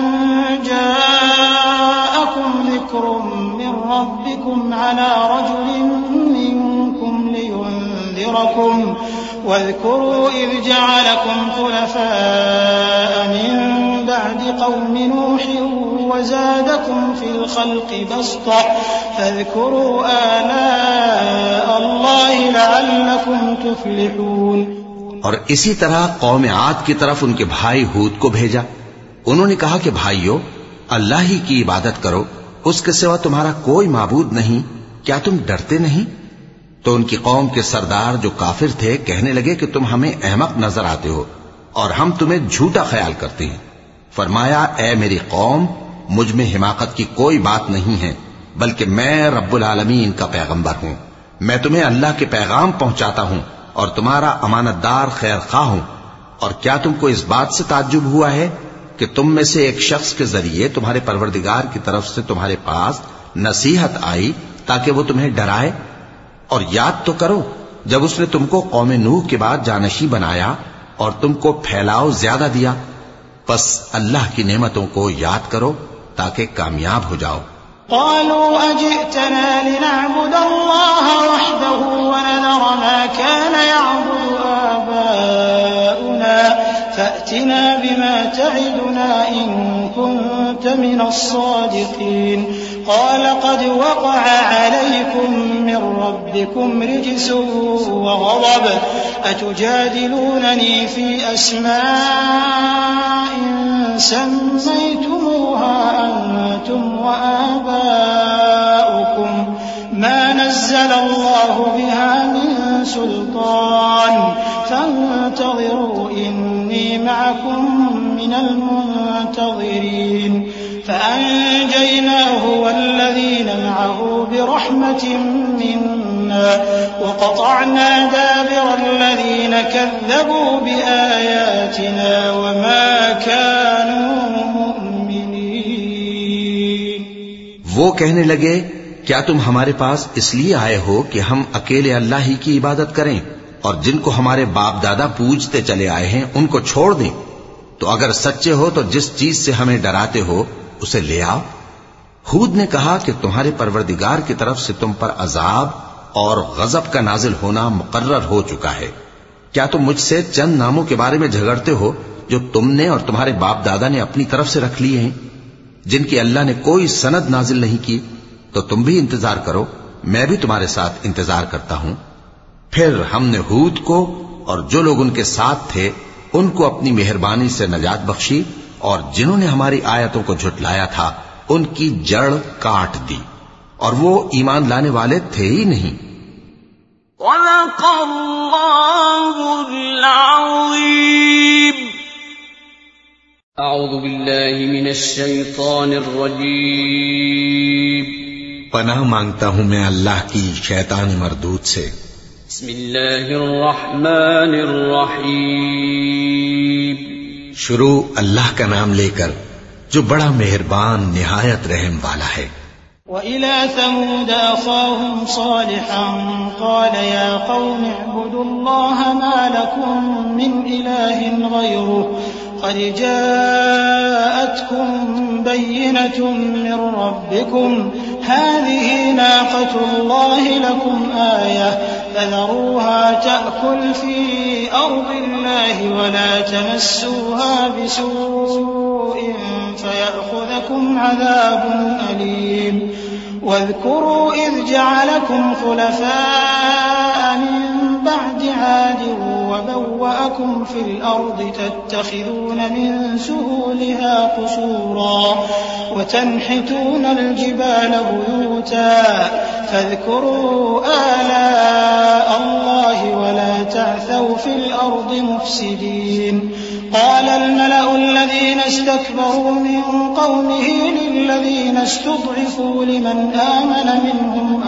جاءكم ذكر من ربكم على رجل منكم لينذركم واذكروا إذ جعلكم خلفاء من بعد قوم نوح وزادكم في الخلق بسطة فاذكروا آلاء الله لعلكم تفلحون। और इसी तरह कौम आद की तरफ उनके भाई हूद को भेजा। उन्होंने कहा कि भाइयों, अल्लाह ही की इबादत करो, उसके सिवा तुम्हारा कोई माबूद नहीं, क्या तुम डरते नहीं? तो उनकी कौम के सरदार जो काफिर थे कहने लगे कि तुम हमें अहमक नजर आते हो और हम तुम्हें झूठा ख्याल करते हैं। फरमाया, ए मेरी कौम, मुझ में हिमाकत की कोई बात नहीं है, बल्कि मैं रब्बुल आलमीन का पैगंबर हूं। मैं तुम्हें अल्लाह के पैगाम पहुंचाता हूं और तुम्हारा अमानतदार खैर खा हूं। और क्या तुमको इस बात से ताज्जुब हुआ है कि तुम में से एक शख्स के जरिए तुम्हारे परवरदिगार की तरफ से तुम्हारे पास नसीहत आई ताकि वो तुम्हें डराए? और याद तो करो जब उसने तुमको कौम नूह के बाद जानशी बनाया और तुमको फैलाव ज्यादा दिया। बस अल्लाह की नेमतों को याद करो ताकि कामयाब हो जाओ। क़ालू अजि'तना लिनअबुद अल्लाह वहदहु वनदर मा कान यअबुदु आबाउना फअतिना बिमा तइदुना इन कुन्त मिनस सादिक़ीन। क़ाल क़द वक़अ अलैकुम मिन रब्बिकुम रिज्सुन वग़ज़ब अतुजादिलूननी फ़ी अस्माइन सम्मय्तमुहा अंतुम व आबाउकुम मा नज़्ज़ल अल्लाहु बिहा मिन सुल्तान फंतज़िरू इन्नी मअकुम मिनल मुंतज़िरीन। फअंजयनाहु वल्लज़ीन मअहु बिरहमतिन मिन्ना वक़तअना दाबिर الذين كذبوا بآياتنا وما كانوا مؤمنين। वो कहने लगे, क्या तुम हमारे पास इसलिए आए हो कि हम अकेले अल्लाह ही की इबादत करें और जिनको हमारे बाप दादा पूजते चले आए हैं उनको छोड़ दें? तो अगर सच्चे हो तो जिस चीज से हमें डराते हो उसे ले आओ। हूद ने कहा कि तुम्हारे परवरदिगार की तरफ से तुम पर अजाब और गजब का नाजिल होना मुकर्रर हो चुका है। क्या तुम मुझसे चंद नामों के बारे में झगड़ते हो जो तुमने और तुम्हारे बाप दादा ने अपनी तरफ से रख लिए हैं, जिनकी अल्लाह ने कोई सनद नाजिल नहीं की? तो तुम भी इंतजार करो, मैं भी तुम्हारे साथ इंतजार करता हूं। फिर हमने हूद को और जो लोग उनके साथ थे उनको अपनी मेहरबानी से नजात बख्शी और जिन्होंने हमारी आयतों को झुटलाया था उनकी जड़ काट दी और वो ईमान लाने वाले थे ही नहीं। अऊज़ु बिल्लाहि मिनश शैतानिर रजीम। पनाह मांगता हूं मैं अल्लाह की शैतान मरदूद से। बिस्मिल्लाहिर रहमानिर रहीम। शुरू अल्लाह का नाम लेकर जो बड़ा मेहरबान निहायत रहम वाला है। वइला समूद अख़ाहुम सालिहन क़ाल या क़ौम इअ्बुदुल्लाह मा लकुम मिन इलाहिन ग़ैरुहु क़द जाअतकुम बय्यिनतुम मिन रब्बिकुम हाज़िही नाक़तुल्लाहि लकुम आयह फज़रूहा तअकुल फ़ी अर्दिल्लाहि वला तमस्सूहा बिसूइन फयअख़ुज़कुम अज़ाबुन अलीम। واذكروا إذ جعلكم خلفاء من بعد عاد وبوأكم في الأرض تتخذون من سهولها قصورا وتنحتون الجبال بيوتا فاذكروا آلاء الله ولا تعثوا في الأرض مفسدين. قال الملأ الذين استكبروا من قومه للذين استضعفوا لمن آمن منهم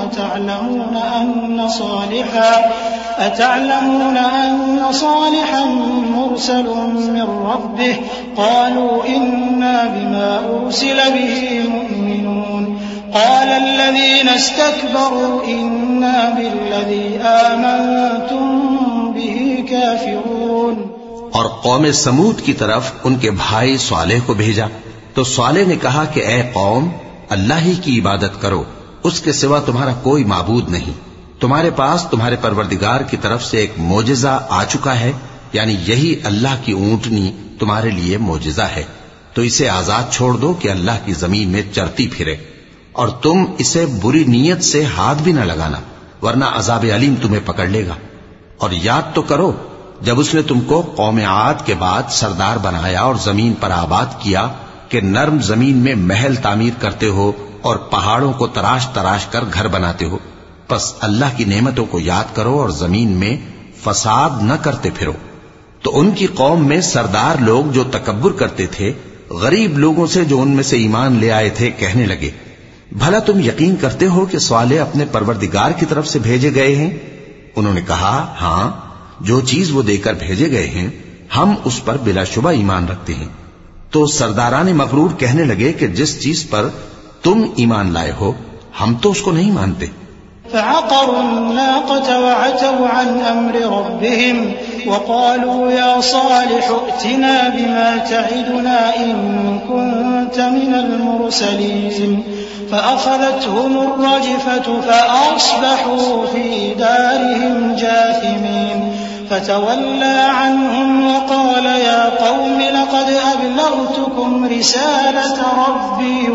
أتعلمون أن صالحا مرسل من ربه قالوا إنا بما أرسل به مؤمنون. قال الذين استكبروا إنا بالذي آمنتم به كافرون. और कौम समूद की तरफ उनके भाई स्वालेह को भेजा तो स्वालेह ने कहा कि ए कौम, अल्लाह ही की इबादत करो, उसके सिवा तुम्हारा कोई माबूद नहीं। तुम्हारे पास तुम्हारे परवरदिगार की तरफ से एक मोजिजा आ चुका है, यानी यही अल्लाह की ऊंटनी तुम्हारे लिए मोजिजा है, तो इसे आजाद छोड़ दो कि अल्लाह की जमीन में चरती फिरे और तुम इसे बुरी नीयत से हाथ भी न लगाना, वरना अजाब अलीम तुम्हें पकड़ लेगा। और याद तो करो जब उसने तुमको कौम आद के बाद सरदार बनाया और जमीन पर आबाद किया कि नर्म जमीन में महल तामीर करते हो और पहाड़ों को तराश तराश कर घर बनाते हो। बस अल्लाह की नेमतों को याद करो और जमीन में फसाद न करते फिरो। तो उनकी कौम में सरदार लोग जो तकब्बुर करते थे, गरीब लोगों से जो उनमें से ईमान ले आए थे, कहने लगे, भला तुम यकीन करते हो कि स्वालेह अपने परवरदिगार की तरफ से भेजे गए हैं? उन्होंने कहा, हां, जो चीज वो देकर भेजे गए हैं हम उस पर बिलाशुबा ईमान रखते हैं। तो सरदारान मगरूर कहने लगे कि जिस चीज पर तुम ईमान लाए हो हम तो उसको नहीं मानते। फ़अक़रू अन्नाक़त वअतव अन अम्रि रब्बिहिम वक़ालू या सालिह अ'तिना बिमा त'iदुना इन कुन्त मिनल मुरसलीन फ़अख़ज़तहुम अर्रजिफ़तु फ़अस्बहू फ़ी दारिहिम जाथिमीन फ़तवल्ला अन्हुम वक़ाल या क़ौम लक़द अबलग़्तुकुम रिसालत रब्बी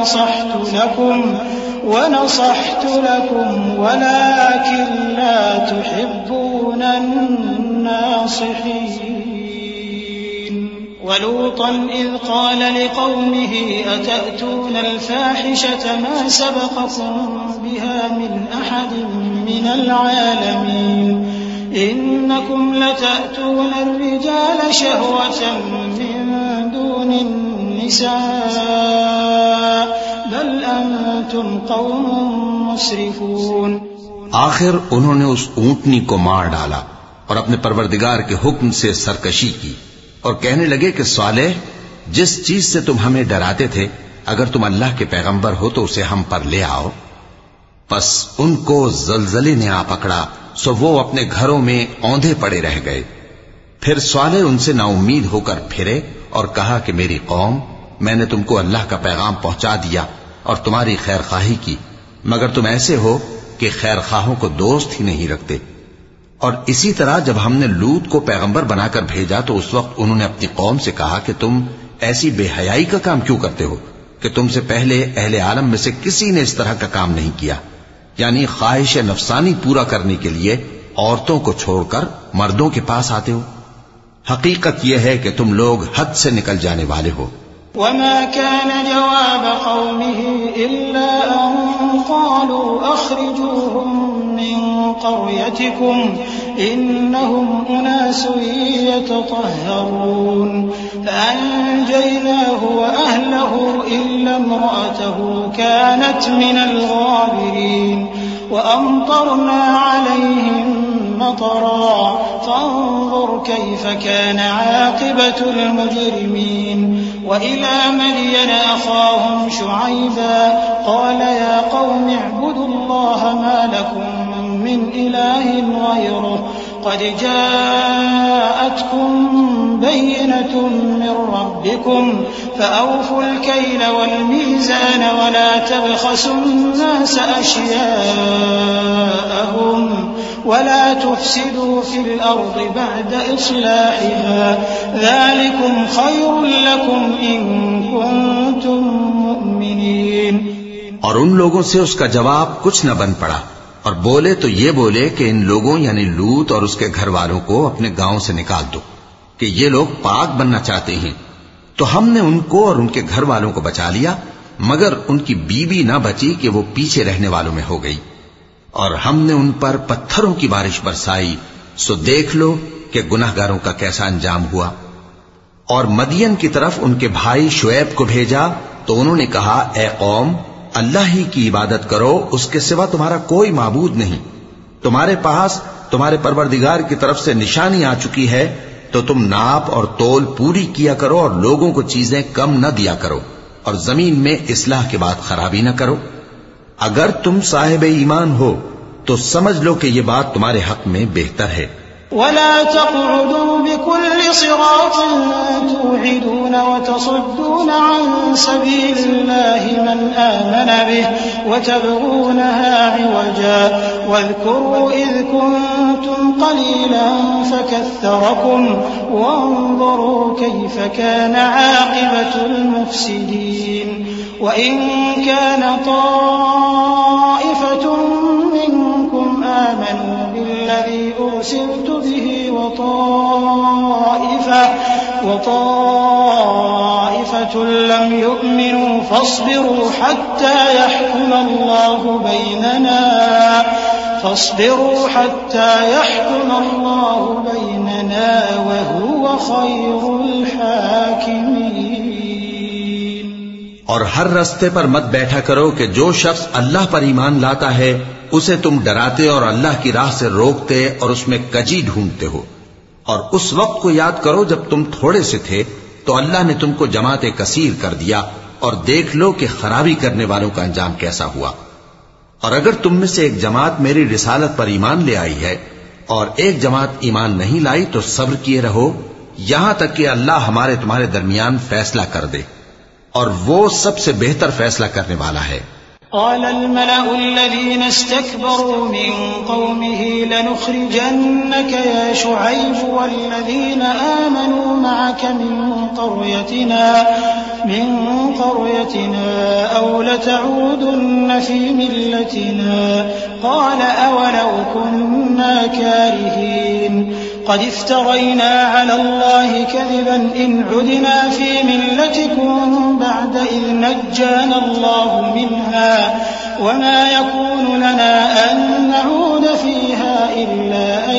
वनصحت लकुम वलाकिन ला तुहिब्बून अन्नासिहीन। वलूतन इज़ क़ाल लिक़ौमिही अतअतून अल-फ़ाहिशत मा सबक़कुम बिहा मिन अहदिन मिनल आलमीन इन्नकुम लतअतून अर्रिजाल शहवतन मिन दूनिन निसा बल अंतुम कौमुम मुस्रिफून। आखिर उन्होंने उस ऊंटनी को मार डाला और अपने परवरदिगार के हुक्म से सरकशी की और कहने लगे कि सालेह, जिस चीज से तुम हमें डराते थे, अगर तुम अल्लाह के पैगंबर हो तो उसे हम पर ले आओ। बस उनको जलजले ने आ पकड़ा, सो वो अपने घरों में औंधे पड़े रह गए। फिर सालेह उनसे नाउम्मीद होकर फिरे और कहा कि मेरी कौम, मैंने तुमको अल्लाह का पैगाम पहुंचा दिया और तुम्हारी खैरखाही की, मगर तुम ऐसे हो कि खैरखाहों को दोस्त ही नहीं रखते। और इसी तरह जब हमने लूत को पैगंबर बनाकर भेजा तो उस वक्त उन्होंने अपनी कौम से कहा कि तुम ऐसी बेहयाई का काम क्यों करते हो कि तुमसे पहले अहले आलम में से किसी ने इस तरह का काम नहीं किया, यानी ख्वाहिश नफसानी पूरा करने के लिए औरतों को छोड़कर मर्दों के पास आते हो। हकीकत यह है कि तुम लोग हद से निकल जाने वाले हो। वमा कान जवाब कौमिही इल्ला अन क़ालू अख़रिजूहुम मिन क़र्यतिकुम इन्नहुम उनासुन यतطهरून फ़अन्जयनाहु वअहलहु इल्ला इम्रअतहु कानत मिनल गाबिरीन वअमतरना अलैहिम मतरा फ़न्ज़ुर कैफ़ कान आक़िबतुल मुजरिमीन। वइला मदियन अख़ाहुम शुअय्बा क़ाल या क़ौम इअ्बुदुल्लाह मा लकुम मिन इलाहिन ग़यरुहु क़द जाअतकुम बय्यिनतुम मिन रब्बिकुम फ़अवफ़ुल कैल वल मीज़ान वला तबख़सुन्नास अश्याअहुम वला तुफ़सिदू फ़िल अर्ज़ि बअद इस्लाहिहा ज़ालिकुम ख़ैरुल लकुम इन कुन्तुम मुअ्मिनीन। और उन लोगों से उसका जवाब कुछ न बन पड़ा और बोले तो ये बोले कि इन लोगों यानी लूत और उसके घर वालों को अपने गांव से निकाल दो कि ये लोग पाक बनना चाहते हैं। तो हमने उनको और उनके घर वालों को बचा लिया, मगर उनकी बीवी न बची कि वो पीछे रहने वालों में हो गई। और हमने उन पर पत्थरों की बारिश बरसाई, सो देख लो कि गुनाहगारों का कैसा अंजाम हुआ। और मदियन की तरफ उनके भाई शुएब को भेजा तो उन्होंने कहा, ए कौम, अल्लाह ही की इबादत करो, उसके सिवा तुम्हारा कोई माबूद नहीं। तुम्हारे पास तुम्हारे परवरदिगार की तरफ से निशानी आ चुकी है, तो तुम नाप और तोल पूरी किया करो और लोगों को चीजें कम न दिया करो और जमीन में इस्लाह के बाद खराबी न करो। अगर तुम साहिब ईमान हो तो समझ लो कि ये बात तुम्हारे हक में बेहतर है। वला तक़उदू बिकुल्लि सिरातिन तु'इदून व तसुद्दून अन सबीलिल्लाहि मन आमन बिहि व तबगूनहा इवजा वज़कुरू इज़ कुन्तुम क़लीलन फकथ्थरकुम वंज़ुरू कैफ़ कान आक़िबतुल मुफ़्सिदीन। व इन कान ताइफ़तुम मिनकुम आमनू बिल्लज़ी उरसिलतु बिही वताइफ़तुम طَائِفَةٌ لَّمْ يُؤْمِنُوا فَاصْبِرُوا حَتَّىٰ يَحْكُمَ اللَّهُ بَيْنَنَا وَهُوَ خَيْرُ الْحَاكِمِينَ। और हर रास्ते पर मत बैठा करो कि जो शख्स अल्लाह पर ईमान लाता है उसे तुम डराते और अल्लाह की राह से रोकते और उसमें कजी ढूंढते हो। और उस वक्त को याद करो जब तुम थोड़े से थे तो अल्लाह ने तुमको जमाते कसीर कर दिया, और देख लो कि खराबी करने वालों का अंजाम कैसा हुआ। और अगर तुम में से एक जमात मेरी रिसालत पर ईमान ले आई है और एक जमात ईमान नहीं लाई तो सब्र किए रहो यहां तक कि अल्लाह हमारे तुम्हारे दरमियान फैसला कर दे, और वो सबसे बेहतर फैसला करने वाला है। قال الملأ الذين استكبروا من قومه لنخرجنك يا شعيب والذين آمنوا معك من قريتنا أو لتعودن في ملتنا قال أولو كنا كارهين قد افترينا على الله كذبا إن عدنا في ملتكم بعد إذ نجانا الله منها وما يكون لنا أن نعود فيها إلا أن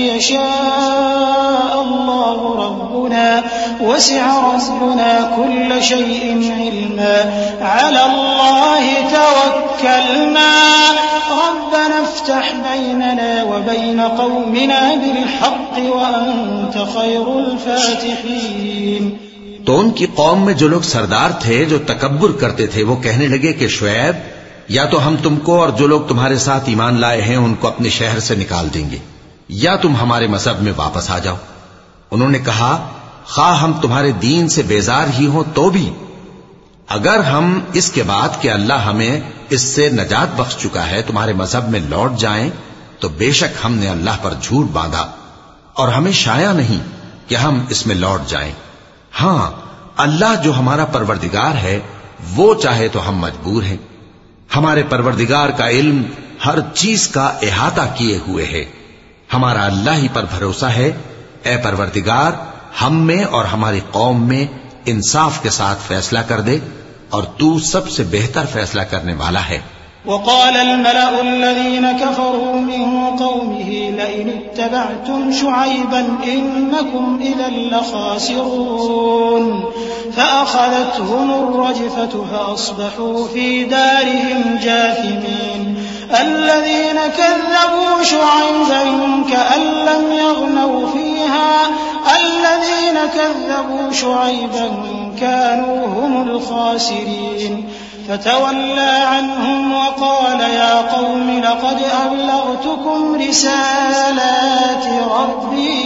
يشاء الله ربنا وسع ربنا كل شيء علما على الله توكلنا ربنا افتح بيننا وبين قومنا بالحق وأنت خير الفاتحين। तो उनकी कौम में जो लोग सरदार थे जो तकब्बुर करते थे वो कहने लगे कि शुएब, या तो हम तुमको और जो लोग तुम्हारे साथ ईमान लाए हैं उनको अपने शहर से निकाल देंगे, या तुम हमारे मजहब में वापस आ जाओ। उन्होंने कहा, खा हम तुम्हारे दीन से बेजार ही हों तो भी, अगर हम इसके बाद कि अल्लाह हमें इससे नजात बख्श चुका है तुम्हारे मजहब में लौट जाएं तो बेशक हमने अल्लाह पर झूठ बांधा और हमें शाया नहीं कि हम इसमें लौट जाएं। हां, अल्लाह जो हमारा परवरदिगार है वो चाहे तो हम मजबूर हैं। हमारे परवरदिगार का इल्म हर चीज का इहाता किए हुए है। हमारा अल्लाह ही पर भरोसा है। ए परवरदिगार, हम में और हमारी कौम में इंसाफ के साथ फैसला कर दे और तू सबसे बेहतर फैसला करने वाला है। وقال الملأ الذين كفروا من قومه لئن اتبعتم شعيبا إنكم إذا لخاسرون فأخذتهم الرجفة فأصبحوا في دارهم جاثمين الذين كذبوا شعيبا كأن لم يغنوا فيها الذين كذبوا شعيبا كانوا هم الخاسرين فتولى عنهم وقال يا قوم لقد أبلغتكم رسالات ربي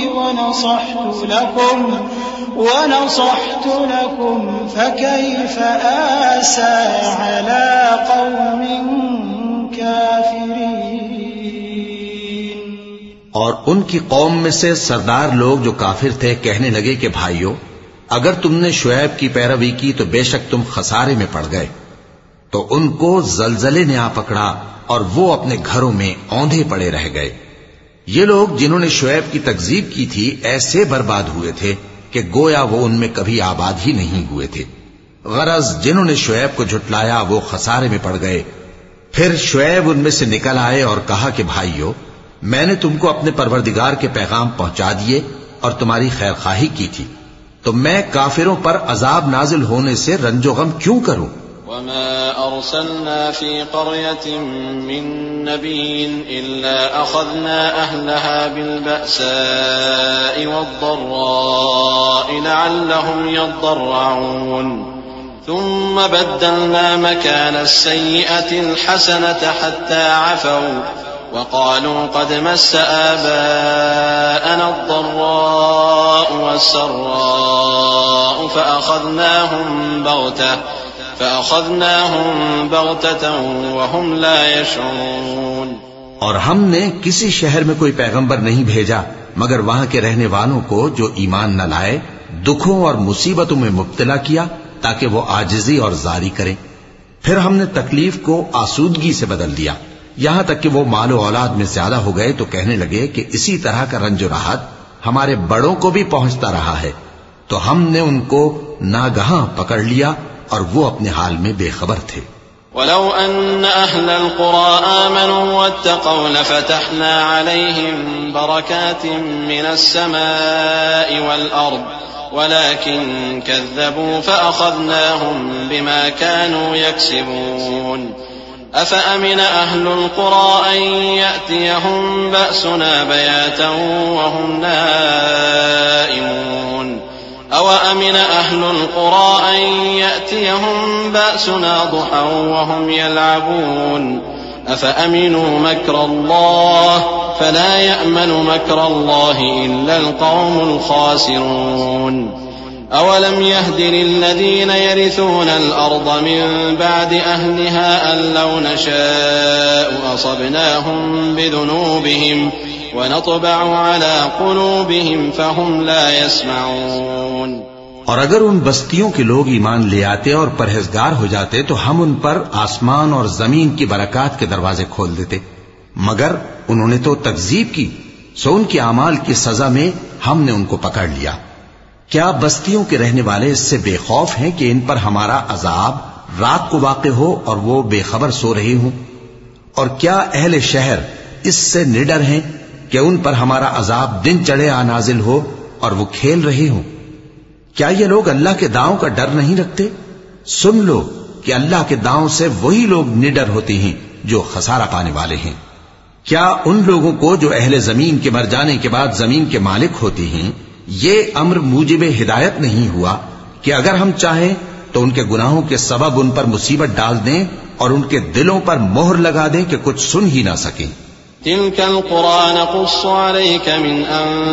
ونصحت لكم فكيف آسى على قوم كافرين। और उनकी कौम में से सरदार लोग जो काफिर थे कहने लगे कि भाइयों, अगर तुमने शुएब की पैरवी की तो बेशक तुम खसारे में पड़ गए। तो उनको जलजले ने आ पकड़ा और वो अपने घरों में औंधे पड़े रह गए। ये लोग जिन्होंने शुएब की तकजीब की थी ऐसे बर्बाद हुए थे कि गोया वो उनमें कभी आबाद ही नहीं हुए थे। गरज जिन्होंने शुएब को झुटलाया वो खसारे में पड़ गए। फिर शुएब उनमें से निकल आए और कहा कि भाइयों, मैंने तुमको अपने परवरदिगार के पैगाम पहुंचा दिए और तुम्हारी खैरखाही की थी, तो मैं काफिरों पर अजाब नाजिल होने से रंजो गम क्यों करूं? وما أرسلنا في قرية من نبي إلا أخذنا أهلها بالبأساء والضراء لعلهم يضرعون ثم بدلنا مكان السيئة الحسنة حتى عفوا وقالوا قد مس آباءنا الضراء والسراء فأخذناهم بغتة وهم لا يشعرون। और हमने किसी शहर में कोई पैगंबर नहीं भेजा मगर वहां के रहने वालों को जो ईमान न लाए दुखों और मुसीबतों में मुब्तला किया ताकि वो आजिजी और जारी करें। फिर हमने तकलीफ को आसूदगी से बदल दिया, यहां तक कि वो मालो औलाद में ज्यादा हो गए तो कहने लगे कि इसी तरह का रंजो राहत हमारे बड़ों को भी पहुंचता रहा है, तो हमने उनको नागहां पकड़ लिया और वो अपने हाल में बेखबर थे। वलौ अन्न अहलल क़ुरा आमनू वत्तक़ौ लफ़तहना अलैहिम बरकातिन मिनस समाई वल अर्द वलाकिन कज़्ज़बू फ़अख़ज़नाहुम बिमा कानू यक्सिबून। अफ़अमिन अहलुल क़ुरा अन यअतियहुम बअसुना बयातन वहुम नाइमून। अवअमिन अहलुल क़ुरा अन यअतियहुम बअसुना दुहा वहुम यलअबून। अफ़अमिनू मक्रल्लाह फला यअमनु मक्रल्लाहि इल्लल क़ौमुल ख़ासिरून। अवलम यहदि लिल्लज़ीन यरिसूनल अर्द मिन बअदि अहलिहा अन लौ नशाअु असबनाहुम बिज़ुनूबिहिम वनतबअु अला क़ुलूबिहिम फ़हुम ला यस्मऊन। और अगर उन बस्तियों के लोग ईमान ले आते और परहेजगार हो जाते तो हम उन पर आसमान और जमीन की बरकत के दरवाजे खोल देते, मगर उन्होंने तो तकजीब की, सो उनके अमाल की सजा में हमने उनको पकड़ लिया। क्या बस्तियों के रहने वाले इससे बेखौफ हैं कि इन पर हमारा अजाब रात को वाक़े हो और वो बेखबर सो रहे हों? और क्या अहले शहर इससे निडर हैं कि उन पर हमारा अजाब दिन चढ़े आ नाजिल हो और वो खेल रहे हों? क्या ये लोग अल्लाह के दांव का डर नहीं रखते? सुन लो कि अल्लाह के दांव से वही लोग निडर होते हैं जो खसारा पाने वाले हैं। क्या उन लोगों को जो अहले जमीन के मर जाने के बाद जमीन के मालिक होते हैं, ये अम्र मूजिब हिदायत नहीं हुआ कि अगर हम चाहें तो उनके गुनाहों के सबब उन पर मुसीबत डाल दें और उनके दिलों पर मोहर लगा दें कि कुछ सुन ही ना सकें। तिल्कल क़ुरा नक़ुस्सु अलैका मिन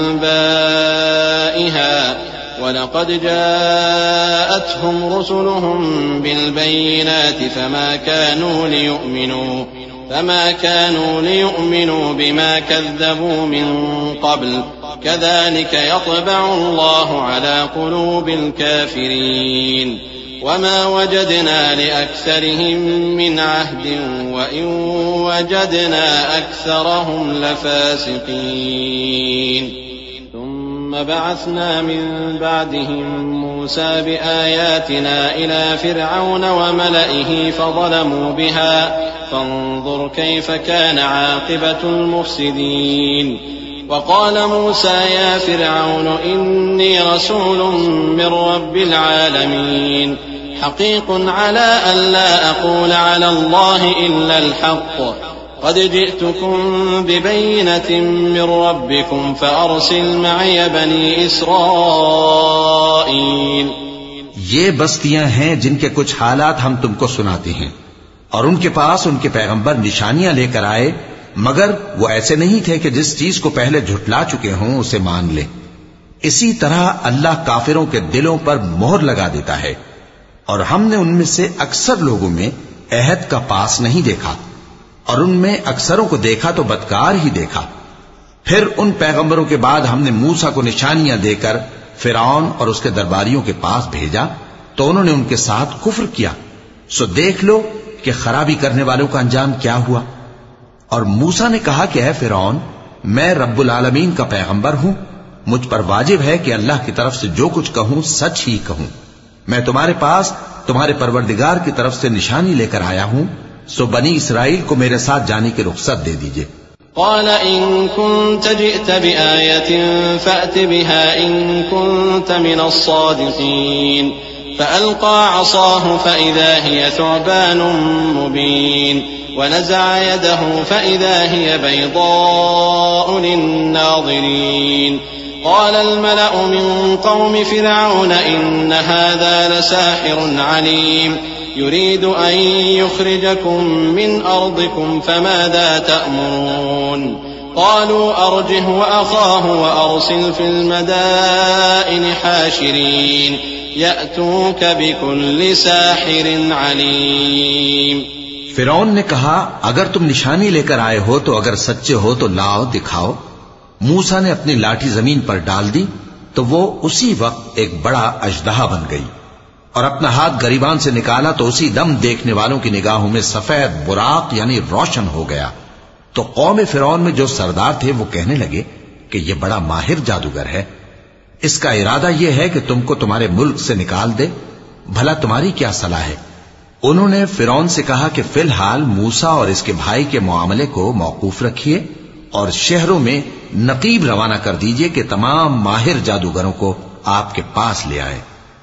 अंबाइहा वलक़द जाअतहुम रुसुलुहुम बिलबय्यिनाति फमा कानू लियुमिनू बिमा कज़्ज़बू मिन क़ब्ल कज़ालिक यत्बअु अल्लाहु अला क़ुलूबिल काफ़िरीन वमा वजदना लिअक्सरिहिम मिन अहदिन वइन वजदना अक्सरहुम लफ़ासिक़ीन। ثم بعثنا من بعدهم موسى بآياتنا إلى فرعون وملئه فظلموا بها فانظر كيف كان عاقبة المفسدين. وقال موسى يا فرعون إني رسول من رب العالمين حقيق على أن لا أقول على الله إلا الحق قد جئتكم ببينة من ربكم فأرسل معي बनी इस्राईल। ये बस्तियां हैं जिनके कुछ हालात हम तुमको सुनाते हैं, और उनके पास उनके पैगंबर निशानियां लेकर आए, मगर वो ऐसे नहीं थे कि जिस चीज को पहले झुठला चुके हों उसे मान ले। इसी तरह अल्लाह काफिरों के दिलों पर मोहर लगा देता है, और हमने उनमें से अक्सर लोगों में अहद का पास नहीं देखा, और उनमें अक्सरों को देखा तो बदकार ही देखा। फिर उन पैगंबरों के बाद हमने मूसा को निशानियां देकर फिरौन और उसके दरबारियों के पास भेजा, तो उन्होंने उनके साथ कुफ्र किया। सो देख लो कि खराबी करने वालों का अंजाम क्या हुआ। और मूसा ने कहा कि ऐ फिरौन, मैं रब्बुल आलमीन का पैगंबर हूं, मुझ पर वाजिब है कि अल्लाह की तरफ से जो कुछ कहूं सच ही कहूं। मैं तुम्हारे पास तुम्हारे परवरदिगार की तरफ से निशानी लेकर आया हूं, सो बनी इसराइल को मेरे साथ जाने की रुख्सत दे दीजिए। क़ाल इन कुन्त जिअत बिआयतिन फ़अति बिहा इन कुन्त मिनस्सादिक़ीन फ़अल्क़ा असाहु फ़इज़ा हिय थुअबानुम मुबीन वनज़अ यदहु फ़इज़ा हिय बैज़ाअु लिन्नाज़िरीन। क़ाल अल-मलअु मिन क़ौमि फ़िरऔन इन्न हाज़ा लसाहिरुन अलीम युरीद अन युख़रिजकुम मिन अर्दिकुम फ़माज़ा तअमुरून। क़ालू अर्जिह वअख़ाहु वअरसिल फ़िल मदाइनि हाशिरीन यअतूक बिकुल्लि साहिरिन अलीम। फिरौन ने कहा, अगर तुम निशानी लेकर आए हो तो अगर सच्चे हो तो लाओ दिखाओ। मूसा ने अपनी लाठी जमीन पर डाल दी तो वो उसी वक्त एक बड़ा अजदहा बन गई, और अपना हाथ गरीबान से निकाला तो उसी दम देखने वालों की निगाहों में सफेद बुराक यानी रोशन हो गया। तो कौम फिरौन में जो सरदार थे वो कहने लगे कि ये बड़ा माहिर जादूगर है। इसका इरादा यह है कि तुमको तुम्हारे मुल्क से निकाल दे। भला तुम्हारी क्या सलाह है? उन्होंने फिरौन से कहा कि फिलहाल मूसा और इसके भाई के मामले को मौकूफ रखिए और शहरों में नकीब रवाना कर दीजिए कि तमाम माहिर जादूगरों को आपके पास ले आए।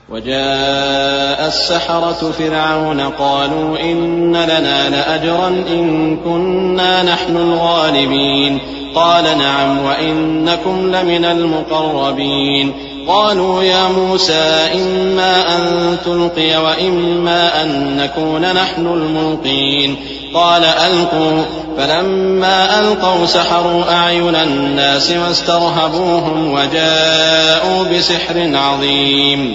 वजाअ अस्सहरतु फिरऔन क़ालू इन्न लना लअजरन इन कुन्ना नहनुल गालिबीन क़ाल नअम व इन्नकुम लमिनल मुक़र्रबीन क़ालू या मूसा इम्मा अन तुल्क़िय व इम्मा अन नकून नहनुल मुल्क़ीन क़ाल अलक़ू फलम्मा अलक़ौ सहरू अअयुनन नास वस्तरहबूहुम वजाअू बिसिहरिन अज़ीम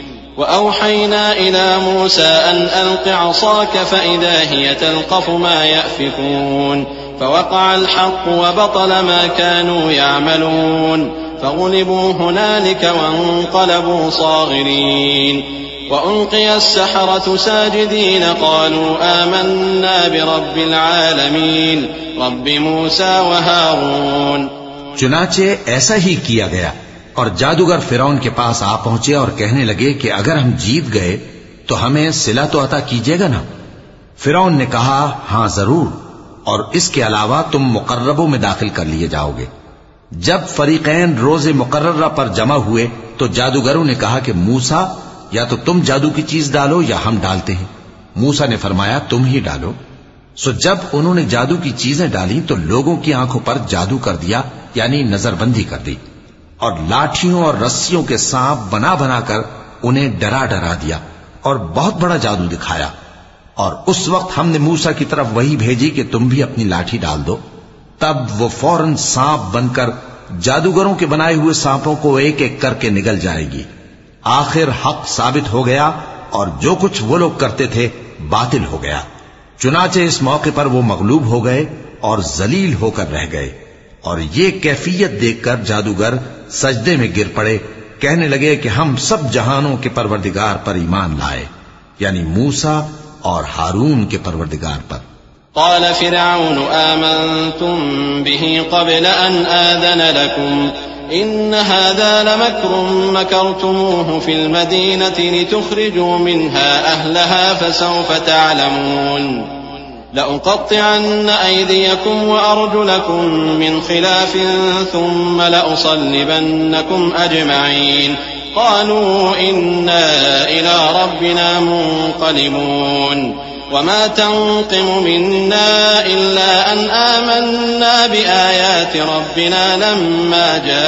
वअवहयना इला मूसा अन अल्क़ि असाक फइज़ा हिय तल्क़फ़ु मा यअफ़िकून फवक़अल हक़्क़ु वबतल मा कानू यअमलून फग़ुलिबू हुनालिक वन्क़लबू साग़िरीन वअल्क़िय अस्सहरतु साजिदीन क़ालू आमन्ना बिरब्बिल आलमीन रब्बि मूसा व हारून। चुनाचे ऐसा ही किया गया और जादूगर फिरौन के पास आ पहुंचे और कहने लगे कि अगर हम जीत गए तो हमें सिला तो अता कीजिएगा ना। फिरौन ने कहा, हां जरूर, और इसके अलावा तुम मुकर्रबों में दाखिल कर लिए जाओगे। जब फरीकैन रोज़े मुकर्ररा पर जमा हुए तो जादूगरों ने कहा कि मूसा, या तो तुम जादू की चीज डालो या हम डालते हैं। मूसा ने फरमाया, तुम ही डालो। सो जब उन्होंने जादू की चीजें डाली तो लोगों की आंखों पर जादू कर दिया, यानी नजरबंदी कर दी, और लाठियों और रस्सियों के सांप बना बनाकर उन्हें डरा डरा दिया और बहुत बड़ा जादू दिखाया। और उस वक्त हमने मूसा की तरफ वही भेजी कि तुम भी अपनी लाठी डाल दो। तब वो फौरन सांप बनकर जादूगरों के बनाए हुए सांपों को एक एक करके निगल जाएगी। आखिर हक साबित हो गया और जो कुछ वो लोग करते थे बातिल हो गया। चुनाचे इस मौके पर वो मगलूब हो गए और जलील होकर रह गए। और ये कैफियत देखकर जादूगर सजदे में गिर पड़े, कहने लगे कि हम सब जहानों के परवरदिगार पर ईमान लाए, यानी मूसा और हारून के परवरदिगार पर। क़ाल फ़िरऔन आमनतुम बिही क़ब्ल अन आज़न लकुम इन्न हाज़ा लमक्रुम मकरतुमूहु फ़िल मदीनति लितुख़रिजू मिन्हा अहलहा फ़सौफ़ तअलमून लअक़त्तिअन्न अयदियकुम वअरजुलकुम मिन ख़िलाफ़िन थुम्म लअुصल्लिबन्नकुम अजमईन क़ालू इन्ना इला रब्बिना मुन्क़लिबून वमा तन्क़िमु मिन्ना इल्ला अन आमन्ना बिआयाति रब्बिना लम्मा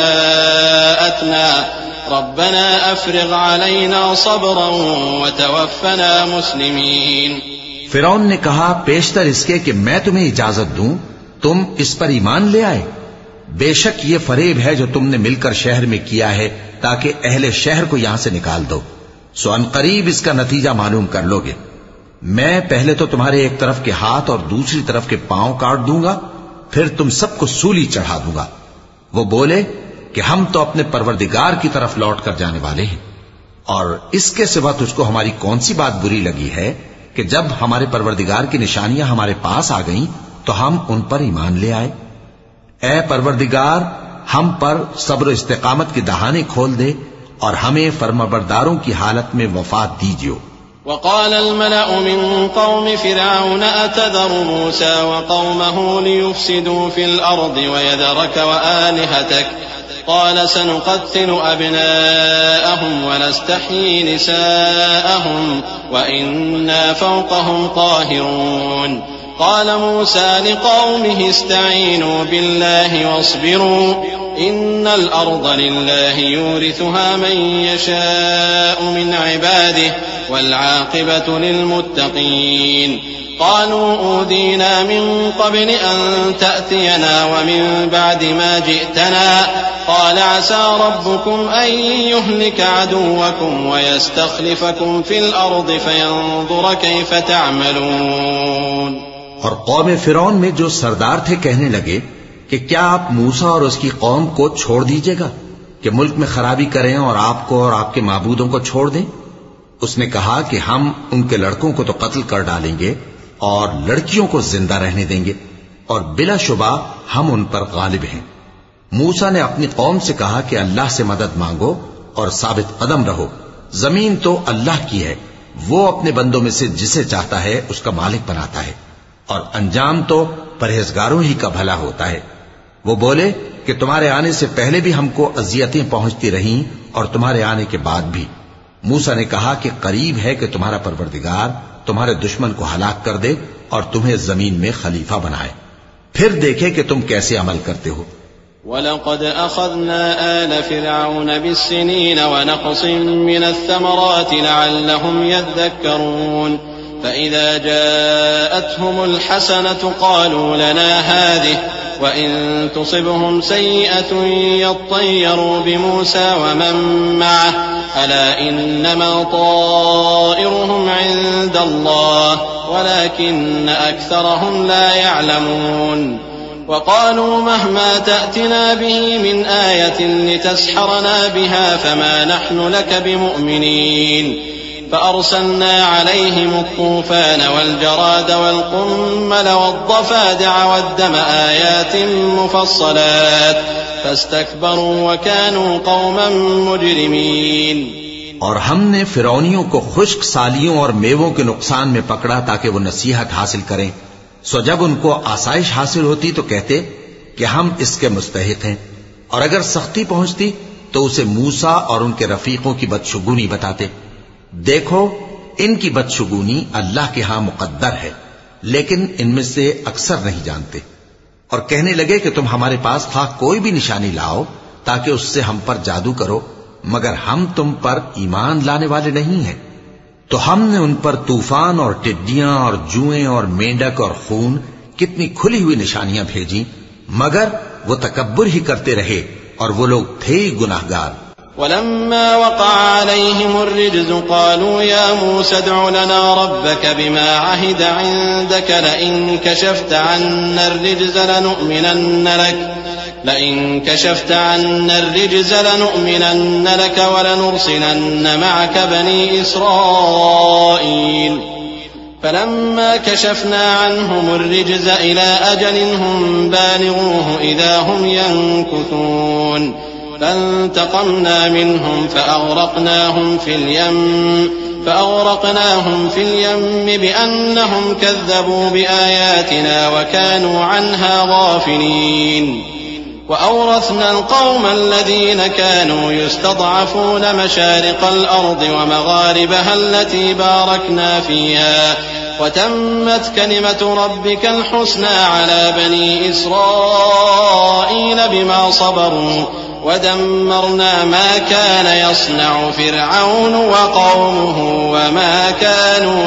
जाअतना रब्बना अफ़्रिग़ अलैना सब्रन वतवफ़्फ़ना मुस्लिमीन। फिरौन ने कहा, पेशतर इसके कि मैं तुम्हें इजाजत दूं, तुम इस पर ईमान ले आए। बेशक ये फरेब है जो तुमने मिलकर शहर में किया है ताकि अहले शहर को यहां से निकाल दो। सो अनकरीब इसका नतीजा मालूम कर लोगे। मैं पहले तो तुम्हारे एक तरफ के हाथ और दूसरी तरफ के पांव काट दूंगा, फिर तुम सबको सूली चढ़ा दूंगा। वो बोले कि हम तो अपने परवरदिगार की तरफ लौट कर जाने वाले हैं, और इसके सिवा तुझको हमारी कौन सी बात बुरी लगी है कि जब हमारे परवरदिगार की निशानियां हमारे पास आ गईं तो हम उन पर ईमान ले आए। ऐ परवरदिगार, हम पर सब्र इस्तिकामत की दहाने खोल दे और हमें फर्माबरदारों की हालत में वफात दीजिए। वक़ाल अल-मलअु मिन क़ौमि फ़िरऔन अतज़रु मूसा व क़ौमहु लियुफ़्सिदू फ़िल अर्दि व यज़रक व आलिहतक क़ाल सनुक़त्तिलु अब्नाअहुम व नस्तहयी निसाअहुम व इन्ना फ़ौक़हुम क़ाहिरून। क़ाल मूसा लिक़ौमिहि इस्तईनू बिल्लाहि वस्बिरू इन्नल अर्द लिल्लाहि यूरिथुहा मन यशाअु मिन इबादिहि वल आक़िबतु लिलमुत्तक़ीन। क़ालू ऊज़ीना मिन क़ब्ल अन तअतियना व मिन बअद मा जि'तना क़ाल असा रब्बुकुम अन युहलिक अदुव्वकुम व यस्तख़लिफ़कुम फ़िल अर्द फ़यंज़ुर कैफ़ तअमलून। और कौम फिरौन में जो सरदार थे कहने लगे कि क्या आप मूसा और उसकी कौम को छोड़ दीजिएगा कि मुल्क में खराबी करें और आपको और आपके माबूदों को छोड़ दें। उसने कहा कि हम उनके लड़कों को तो कत्ल कर डालेंगे और लड़कियों को जिंदा रहने देंगे, और बिलाशुबा हम उन पर गालिब हैं। मूसा ने अपनी कौम से कहा कि अल्लाह से मदद मांगो और साबित कदम रहो। जमीन तो अल्लाह की है, वो अपने बंदों में से जिसे चाहता है उसका मालिक बनाता है, और अंजाम तो परहेजगारों ही का भला होता है। वो बोले कि तुम्हारे आने से पहले भी हमको अजियतें पहुंचती रहीं और तुम्हारे आने के बाद भी। मूसा ने कहा कि करीब है कि तुम्हारा परवरदिगार तुम्हारे दुश्मन को हलाक कर दे और तुम्हें जमीन में खलीफा बनाए, फिर देखे कि तुम कैसे अमल करते हो। वलक़द अख़ज़ना आल फ़िरऔन बिस्सिनीन वनक़सिम मिनस्समराति लअल्लहुम यज़्ज़क्करून फ़इज़ा जाअतहुमुल हसनतु क़ालू लना हाज़िहि वइन तुसिबहुम सय्यअतुन यत्तय्यरू बिमूसा वमन मअहु अला इन्नमा ताइरुहुम इन्दल्लाह वलाकिन्न अक्सरहुम ला यअलमून वक़ालू महमा तअतिना बिही मिन आयतिन लितस्हरना बिहा फमा नहनु लक बिमुअ्मिनीन فأرسلنا عليهم الطوفان والجراد والقمل والضفادع والدم آيات مفصلات فاستكبروا وكانوا قوما مجرمين। और हमने फिरौनियों को खुश्क सालियों और मेवों के नुकसान में पकड़ा ताकि वो नसीहत हासिल करें। सो जब उनको आसाइश हासिल होती तो कहते कि हम इसके मुस्तहिक हैं, और अगर सख्ती पहुंचती तो उसे मूसा और उनके रफीकों की बदशुगुनी बताते। देखो, इनकी बदशुगुनी अल्लाह के यहां मुकद्दर है, लेकिन इनमें से अक्सर नहीं जानते। और कहने लगे कि तुम हमारे पास खा कोई भी निशानी लाओ ताकि उससे हम पर जादू करो, मगर हम तुम पर ईमान लाने वाले नहीं हैं। तो हमने उन पर तूफान और टिड्डियां और जुएं और मेंढक और खून कितनी खुली हुई निशानियां भेजी, मगर वो तकब्बुर ही करते रहे और वो लोग थे ही गुनाहगार। वलम्मा वक़अ अलैहिमुर रिज्ज़ु क़ालू या मूसा उद्'उ लना रब्बक बिमा अहिद इंदक लइन कशफ्त अन्ना अर्रिज्ज़ लनु'मिनन्न लक वलनुरसिलन्न मअक बनी इस्राईल फलम्मा कशफना अन्हुमुर रिज्ज़ इला अजलिन हुम बालिगूहु इज़ा हुम यनकुथून فانتقمنا منهم فأغرقناهم في اليم بأنهم كذبوا بآياتنا وكانوا عنها غافلين وأورثنا القوم الذين كانوا يستضعفون مشارق الأرض ومغاربها التي باركنا فيها وتمت كلمة ربك الحسنى على بني إسرائيل بما صبروا ودمرنا ما كان يصنع فرعون وقومه وما كانوا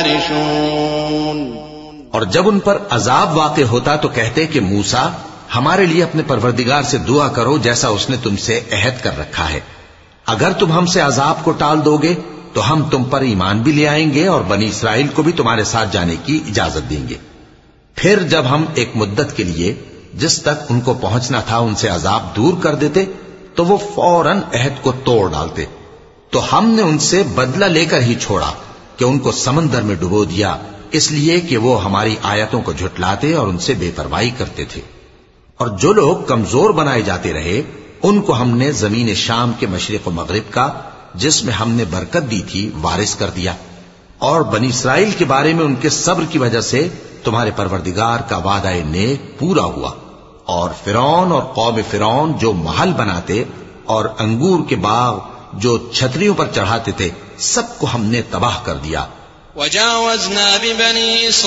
يعرشون। और जब उन पर अजाब वाक़े होता तो कहते कि मूसा, हमारे लिए अपने परवरदिगार से दुआ करो जैसा उसने तुमसे अहद कर रखा है। अगर तुम हमसे अजाब को टाल दोगे तो हम तुम पर ईमान भी ले आएंगे और बनी इसराइल को भी तुम्हारे साथ जाने की इजाजत देंगे। फिर जब हम एक मुद्दत के लिए जिस तक उनको पहुंचना था उनसे अजाब दूर कर देते तो वो फौरन अहद को तोड़ डालते। तो हमने उनसे बदला लेकर ही छोड़ा कि उनको समंदर में डुबो दिया, इसलिए कि वो हमारी आयतों को झुटलाते और उनसे बेपरवाही करते थे। और जो लोग कमजोर बनाए जाते रहे उनको हमने जमीन शाम के मशरिक और मगरिब का, जिसमें हमने बरकत दी थी, वारिस कर दिया। और बनी इसराइल के बारे में उनके सब्र की वजह से तुम्हारे परवरदिगार का वादा नेक पूरा हुआ। और फिरौन और कौम फिरौन जो महल बनाते और अंगूर के बाग जो छतरियों पर चढ़ाते थे, सबको हमने तबाह कर दिया। वजावज़ना बिबनी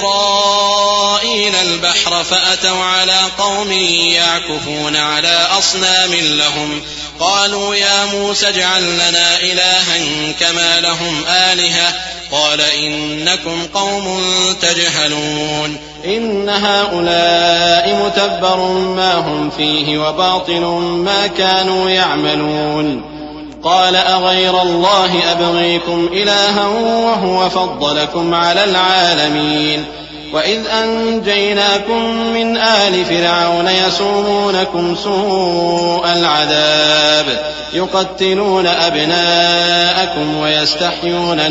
इस्राईल अल-बहर फ़अतव अला क़ौमिन यअकुफ़ून अला अस्नामिन लहुम क़ालू या मूसा इजअल लना इलाहन कमा लहुम आलिहा क़ाल इन्नकुम क़ौमुन तजहलून इन्न हाउलाइ मुतब्बरुन मा हुम फ़ीहि व बातिलुन मा कानू यअमलून قال أغير الله أبغيكم إلها وهو فضلكم على العالمين وإذ أنجيناكم من آل فرعون يسومونكم سوء العذاب يقتلون أبناءكم ويستحيون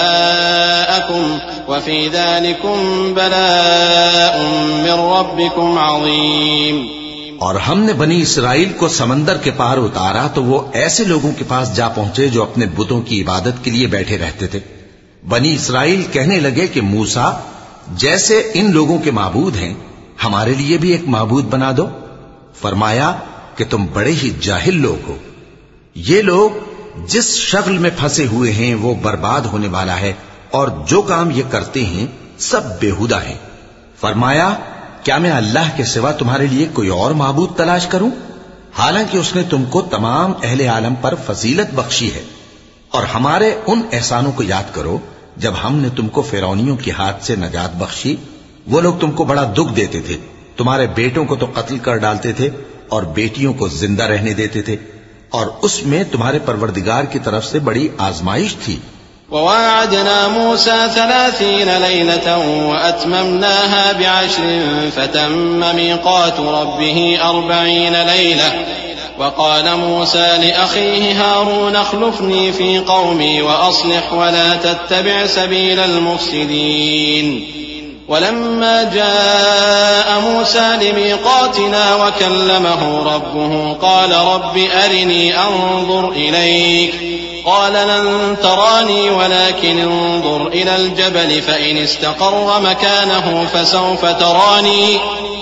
نساءكم وفي ذلكم بلاء من ربكم عظيم। और हमने बनी इसराइल को समंदर के पार उतारा तो वो ऐसे लोगों के पास जा पहुंचे जो अपने बुतों की इबादत के लिए बैठे रहते थे। बनी इसराइल कहने लगे कि मूसा, जैसे इन लोगों के माबूद हैं, हमारे लिए भी एक माबूद बना दो। फरमाया कि तुम बड़े ही जाहिल लोग हो। ये लोग जिस शगल में फंसे हुए हैं वो बर्बाद होने वाला है, और जो काम ये करते हैं सब बेहुदा है। फरमाया, क्या मैं अल्लाह के सिवा तुम्हारे लिए कोई और माबूद तलाश करूं, हालांकि उसने तुमको तमाम अहले आलम पर फजीलत बख्शी है। और हमारे उन एहसानों को याद करो जब हमने तुमको फिरौनियों के हाथ से नजात बख्शी। वो लोग तुमको बड़ा दुख देते थे, तुम्हारे बेटों को तो कत्ल कर डालते थे और बेटियों को जिंदा रहने देते थे, और उसमें तुम्हारे परवरदिगार की तरफ से बड़ी आजमाइश थी। ववाअदना मूसा 30 लैलतन वअतममनाहा बि'अश्रिन फतम्म मीक़ातु रब्बिही 40 लैलह वक़ाल मूसा लिअख़ीहि हारून अख़्लुफ़नी फ़ी क़ौमी वअस्लिह वला तत्तबिअ सबीलल मुफ़्सिदीन। वलम्मा जाअ मूसा लिमीक़ातिना वकल्लमहु रब्बुहु क़ाल रब्बि अरिनी अंज़ुर इलैक قال لن تراني ولكن انظر إلى الجبل فإن استقر مكانه فسوف تراني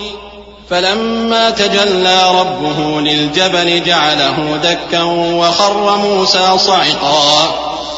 فلما تجلى ربه للجبل جعله دكا وخر موسى صعقا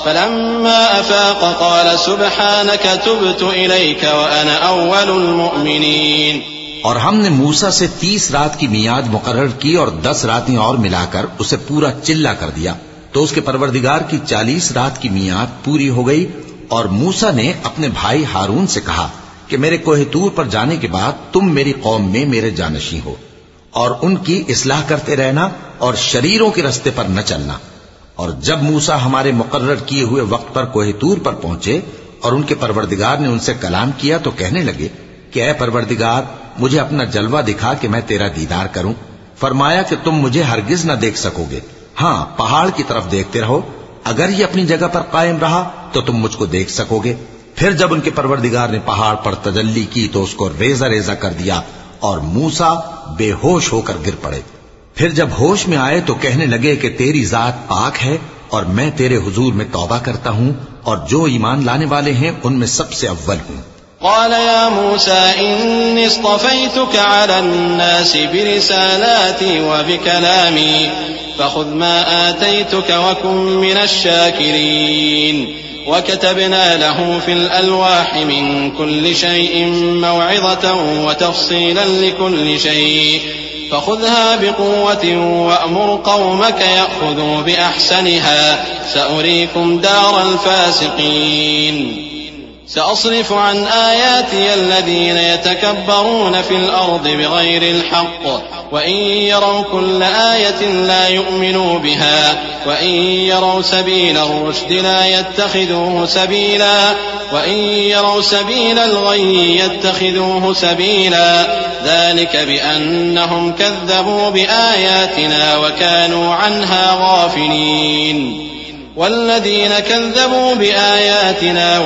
فلما أفاق قال سبحانك تبت إليك وأنا أول المؤمنين। और हमने मूसा से 30 रात की मियाद मुकर्रर की और 10 रातें और मिलाकर उसे पूरा चिल्ला कर दिया। तो उसके परवरदिगार की 40 रात की मियाद पूरी हो गई, और मूसा ने अपने भाई हारून से कहा कि मेरे कोहे तूर पर जाने के बाद तुम मेरी कौम में मेरे जानशी हो, और उनकी इस्लाह करते रहना और शरीरों के रास्ते पर न चलना। और जब मूसा हमारे मुकर्रर किए हुए वक्त पर कोहे तूर पर पहुंचे और उनके परवरदिगार ने उनसे कलाम किया तो कहने लगे कि ऐ परवरदिगार, मुझे अपना जलवा दिखा कि मैं तेरा दीदार करूं। फरमाया कि तुम मुझे हरगिज न देख सकोगे, हाँ, पहाड़ की तरफ देखते रहो, अगर ये अपनी जगह पर कायम रहा तो तुम मुझको देख सकोगे। फिर जब उनके परवरदिगार ने पहाड़ पर तजल्ली की तो उसको रेजा रेजा कर दिया और मूसा बेहोश होकर गिर पड़े। फिर जब होश में आए तो कहने लगे कि तेरी जात पाक है और मैं तेरे हुजूर में तौबा करता हूं और जो ईमान लाने वाले हैं उनमें सबसे अव्वल हूं। قال يا موسى إني اصطفيتك على الناس برسالاتي وبكلامي فخذ ما آتيتك وكن من الشاكرين وكتبنا له في الألواح من كل شيء موعظة وتفصيلا لكل شيء فخذها بقوة وأمر قومك يأخذوا بأحسنها سأريكم دار الفاسقين سأصرف عن آياتي الذين يتكبرون في الأرض بغير الحق وإن يروا كل آية لا يؤمنوا بها وإن يروا سبيل الرشد لا يتخذوه سبيلا وإن يروا سبيل الغي يتخذوه سبيلا ذلك بأنهم كذبوا بآياتنا وكانوا عنها غافلين والذين كذبوا بآياتنا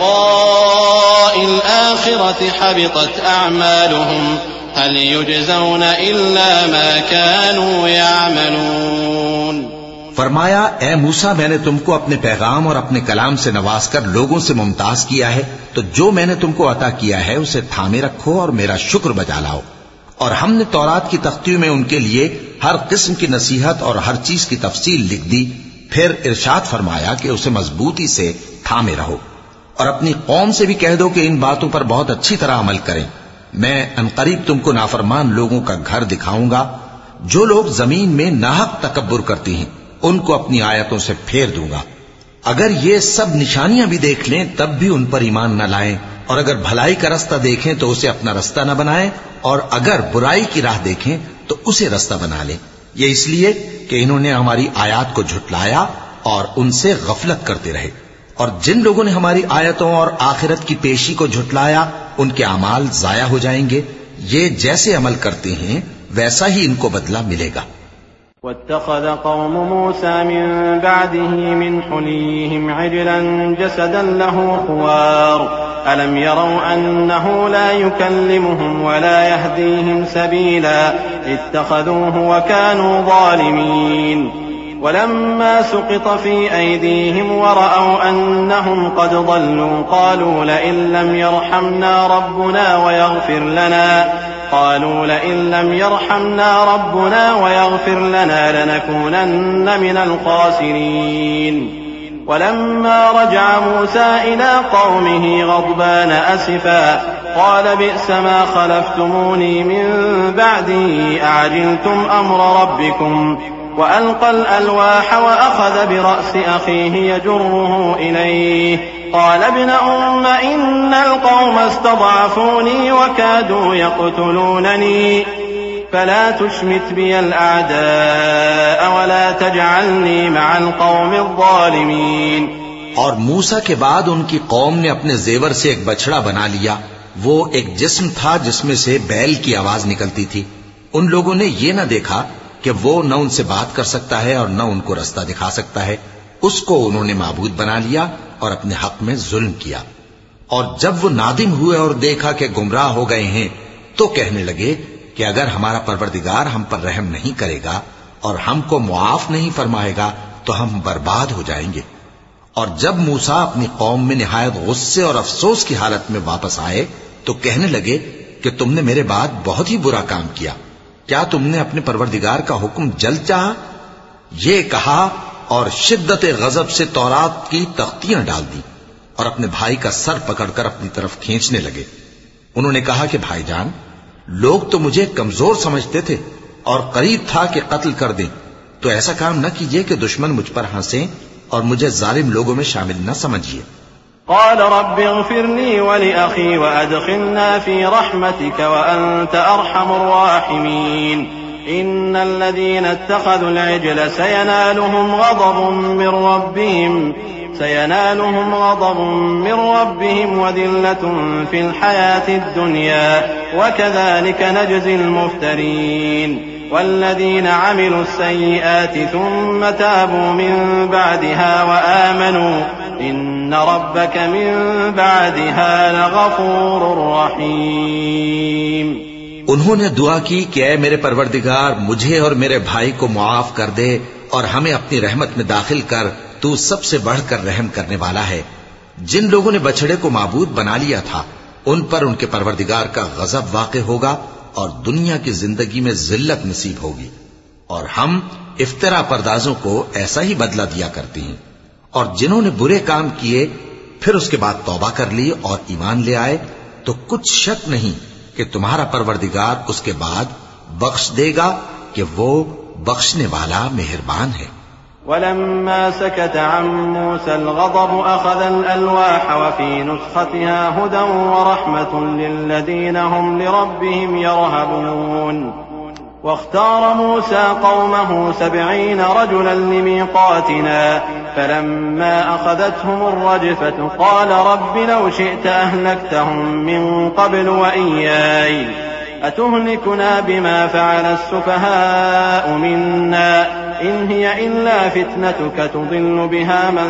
ولقاء الآخرة حبطت أعمالهم هل يجزون إلا ما كانوا يعملون। फरमाया, ए मूसा, मैंने तुमको अपने पैगाम और अपने कलाम से नवाजकर लोगों से मुमताज किया है, तो जो मैंने तुमको अता किया है उसे थामे रखो और मेरा शुक्र बजा लाओ। और हमने तौरात की तख्तियों में उनके लिए हर किस्म की नसीहत और हर चीज की तफसील लिख दी। फिर इरशाद फरमाया कि उसे मजबूती से थामे रहो और अपनी कौम से भी कह दो कि इन बातों पर बहुत अच्छी तरह अमल करें। मैं अनकरीब तुमको नाफरमान लोगों का घर दिखाऊंगा। जो लोग जमीन में नाहक तकब्बुर करती हैं उनको अपनी आयतों से फेर दूंगा। अगर ये सब निशानियां भी देख लें तब भी उन पर ईमान न लाएं, और अगर भलाई का रास्ता देखें तो उसे अपना रास्ता न बनाएं, और अगर बुराई की राह देखें तो उसे रास्ता बना लें। ये इसलिए कि इन्होंने हमारी आयत को झुटलाया और उनसे गफलत करते रहे। और जिन लोगों ने हमारी आयतों और आखिरत की पेशी को झुटलाया उनके अमाल जाया हो जाएंगे। ये जैसे अमल करते हैं वैसा ही इनको बदला मिलेगा। वत्तखज़ कौम मूसा मिन बअदिही मिन हुलिय्यिहिम इजलन जसदन लहू खुवार ألم يروا أنه لا يكلمهم ولا يهديهم سبيلا اتخذوه وكانوا ظالمين ولما سقط في أيديهم ورأوا أنهم قد ضلوا قالوا لئن لم يرحمنا ربنا ويغفر لنا لنكونن من الخاسرين ولما رجع موسى إلى قومه غضبان أسفا قال بئس ما خلفتموني من بعدي أعجلتم أمر ربكم وألقى الألواح وأخذ برأس أخيه يجره إليه قال ابن أم إن القوم استضعفوني وكادوا يقتلونني فلا تشمت بي الأعداء ولا تجعلني مع القوم الظالمين. और मूसा के बाद उनकी कौम ने अपने जेवर से एक बछड़ा बना लिया। वो एक जिस्म था जिसमें से बैल की आवाज निकलती थी। उन लोगों ने ये न देखा कि वो न उनसे बात कर सकता है और न उनको रास्ता दिखा सकता है। उसको उन्होंने माबूद बना लिया और अपने हक में जुल्म किया। और जब वो नादिम हुए और देखा कि गुमराह हो गए हैं तो कहने लगे कि अगर हमारा परवरदिगार हम पर रहम नहीं करेगा और हमको मुआफ नहीं फरमाएगा तो हम बर्बाद हो जाएंगे। और जब मूसा अपनी कौम में निहायत गुस्से और अफसोस की हालत में वापस आए तो कहने लगे कि तुमने मेरे बाद बहुत ही बुरा काम किया। क्या तुमने अपने परवरदिगार का हुक्म जल्द चाहा? ये कहा और शिद्दत गजब से तौरात की तख्तियां डाल दी और अपने भाई का सर पकड़कर अपनी तरफ खींचने लगे। उन्होंने कहा कि भाईजान, लोग तो मुझे कमजोर समझते थे और करीब था कि कत्ल कर दें, तो ऐसा काम न कीजिए कि दुश्मन मुझ पर हंसे और मुझे जालिम लोगों में शामिल न समझिए। قال رب اغفر لي ولأخي وأدخلنا في رحمتك وأنت أرحم الراحمين إن الذين اتخذوا العجل سينالهم غضب من ربهم وذلة في الحياة الدنيا وكذلك نجزي المفترين والذين عملوا السيئات ثم تابوا من بعدها وآمنوا إن ربك من بعدها لغفور رحيم. उन्होंने दुआ की कि ऐ मेरे परवरदिगार, मुझे और मेरे भाई को मुआफ कर दे और हमें अपनी रहमत में दाखिल कर, तू सबसे बढ़कर रहम करने वाला है। जिन लोगों ने बछड़े को माबूद बना लिया था उन पर उनके परवरदिगार का गजब वाक़े होगा और दुनिया की जिंदगी में जिल्लत नसीब होगी। और हम इफ्तरा परदाजों को ऐसा ही बदला दिया करते हैं। और जिन्होंने बुरे काम किए फिर उसके बाद तौबा कर ली और ईमान ले आए तो कुछ शक नहीं कि तुम्हारा परवरदिगार उसके बाद बख्श देगा कि वो बख्शने वाला मेहरबान है। ولما سكت عن موسى الغضب أخذ الألواح وفي نسختها هدى ورحمة للذين هم لربهم يرهبون واختار موسى قومه 70 رجلا لميقاتنا فلما أخذتهم الرجفة قال رب لو شئت أهلكتهم من قبل وإياي أتهلكنا بما فعل السفهاء منا إن هي إلا فتنتك تضل بها من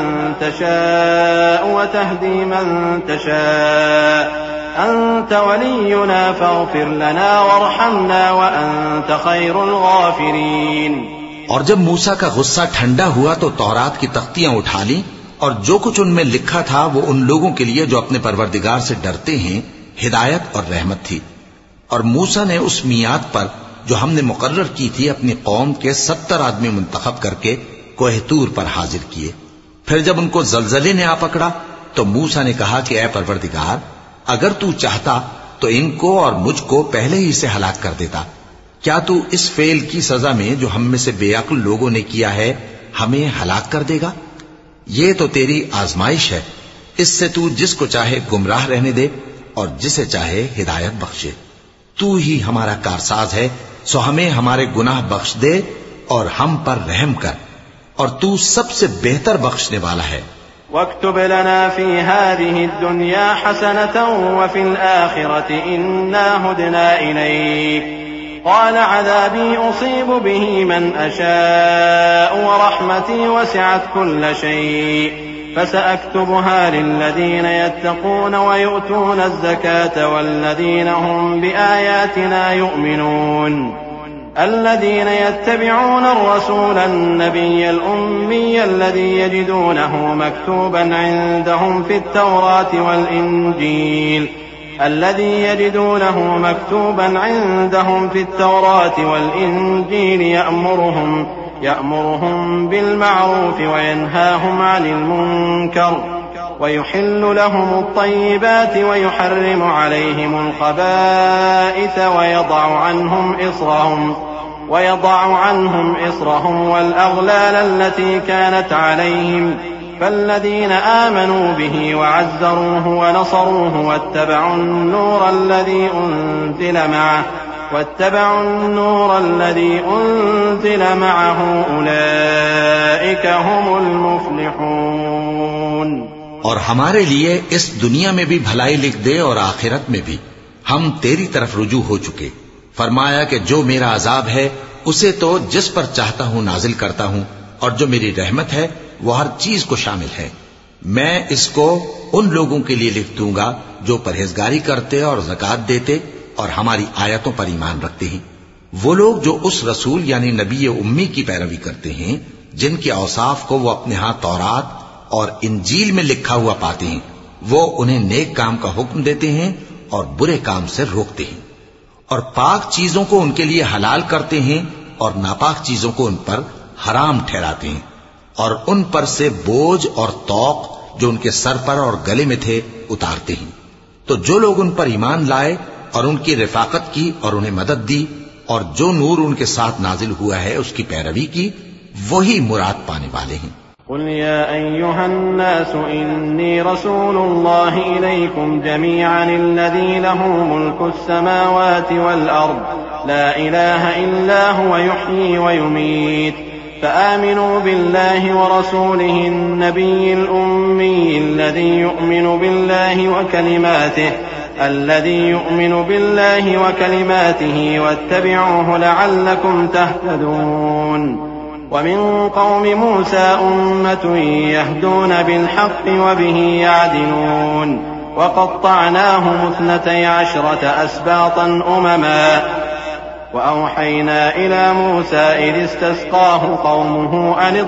تشاء وتهدي من تشاء أنت ولينا فاغفر لنا وارحمنا وأنت خير الغافرين. और जब मूसा का गुस्सा ठंडा हुआ तो तौरात की तख्तियां उठा ली और जो कुछ उनमें लिखा था वो उन लोगों के लिए जो अपने परवरदिगार से डरते हैं हिदायत और रहमत थी। और मूसा ने उस मियाद पर जो हमने मुकर्रर की थी अपनी कौम के 70 आदमी मुंतखब करके कोह तूर पर हाजिर किए। फिर जब उनको जलजले ने आ पकड़ा तो मूसा ने कहा कि ऐ परवरदिगार, अगर तू चाहता तो इनको और मुझको पहले ही से हलाक कर देता। क्या तू इस फेल की सजा में जो हम में से बेअक्ल लोगों ने किया है हमें हलाक कर देगा? ये तो तेरी आजमाइश है, इससे तू जिसको चाहे गुमराह रहने दे और जिसे चाहे हिदायत बख्शे। तू ही हमारा कारसाज है, सो हमें हमारे गुनाह बख्श दे और हम पर रहम कर, और तू सबसे बेहतर बख्शने वाला है। واكتب لنا في هذه الدنيا حسنة وفي الآخرة إنا هدنا إليك قال عذابي أصيب به من أشاء ورحمتي وسعت كل شيء فسأكتبها للذين يتقون ويؤتون الزكاة والذين هم بآياتنا يؤمنون الذين يتبعون الرسول النبي الأمي الذي يجدونه مكتوبا عندهم في التوراة والإنجيل يأمرهم بالمعروف وينهاهم عن المنكر ويحل لهم الطيبات ويحرم عليهم الخبائث ويضع عنهم إصرهم والأغلال التي كانت عليهم فالذين آمنوا به وعزروه ونصروه واتبعوا النور الذي أنزل معه أولئك هم المفلحون. और हमारे लिए इस दुनिया में भी भलाई लिख दे और आखिरत में भी हम तेरी तरफ रुजू हो चुके। फरमाया कि जो मेरा अजाब है उसे तो जिस पर चाहता हूं नाजिल करता हूं और जो मेरी रहमत है वो हर चीज को शामिल है। मैं इसको उन लोगों के लिए लिख दूंगा जो परहेजगारी करते और ज़कात देते और हमारी आयतों पर ईमान रखते हैं। वो लोग जो उस रसूल यानी नबी उम्मी की पैरवी करते हैं जिनके औसाफ को वो अपने हाथ तौरात और इंजील में लिखा हुआ पाते हैं, वो उन्हें नेक काम का हुक्म देते हैं और बुरे काम से रोकते हैं और पाक चीजों को उनके लिए हलाल करते हैं और नापाक चीजों को उन पर हराम ठहराते हैं और उन पर से बोझ और तौक जो उनके सर पर और गले में थे उतारते हैं। तो जो लोग उन पर ईमान लाए और उनकी रिफाकत की और उन्हें मदद दी और जो नूर उनके साथ नाजिल हुआ है उसकी पैरवी की, वही मुराद पाने वाले हैं। قل يا أيها الناس إني رسول الله إليكم جميعا الذي له ملك السماوات والأرض لا إله إلا هو يحيي ويميت فآمنوا بالله ورسوله النبي الأمي الذي يؤمن بالله وكلماته واتبعوه لعلكم تهتدون. ومن قوم موسى أمة يهدون بالحق وبه يعدلون وقطعناهم 12 أسباطا أمما وأوحينا إلى موسى إذ استسقاه قومه أن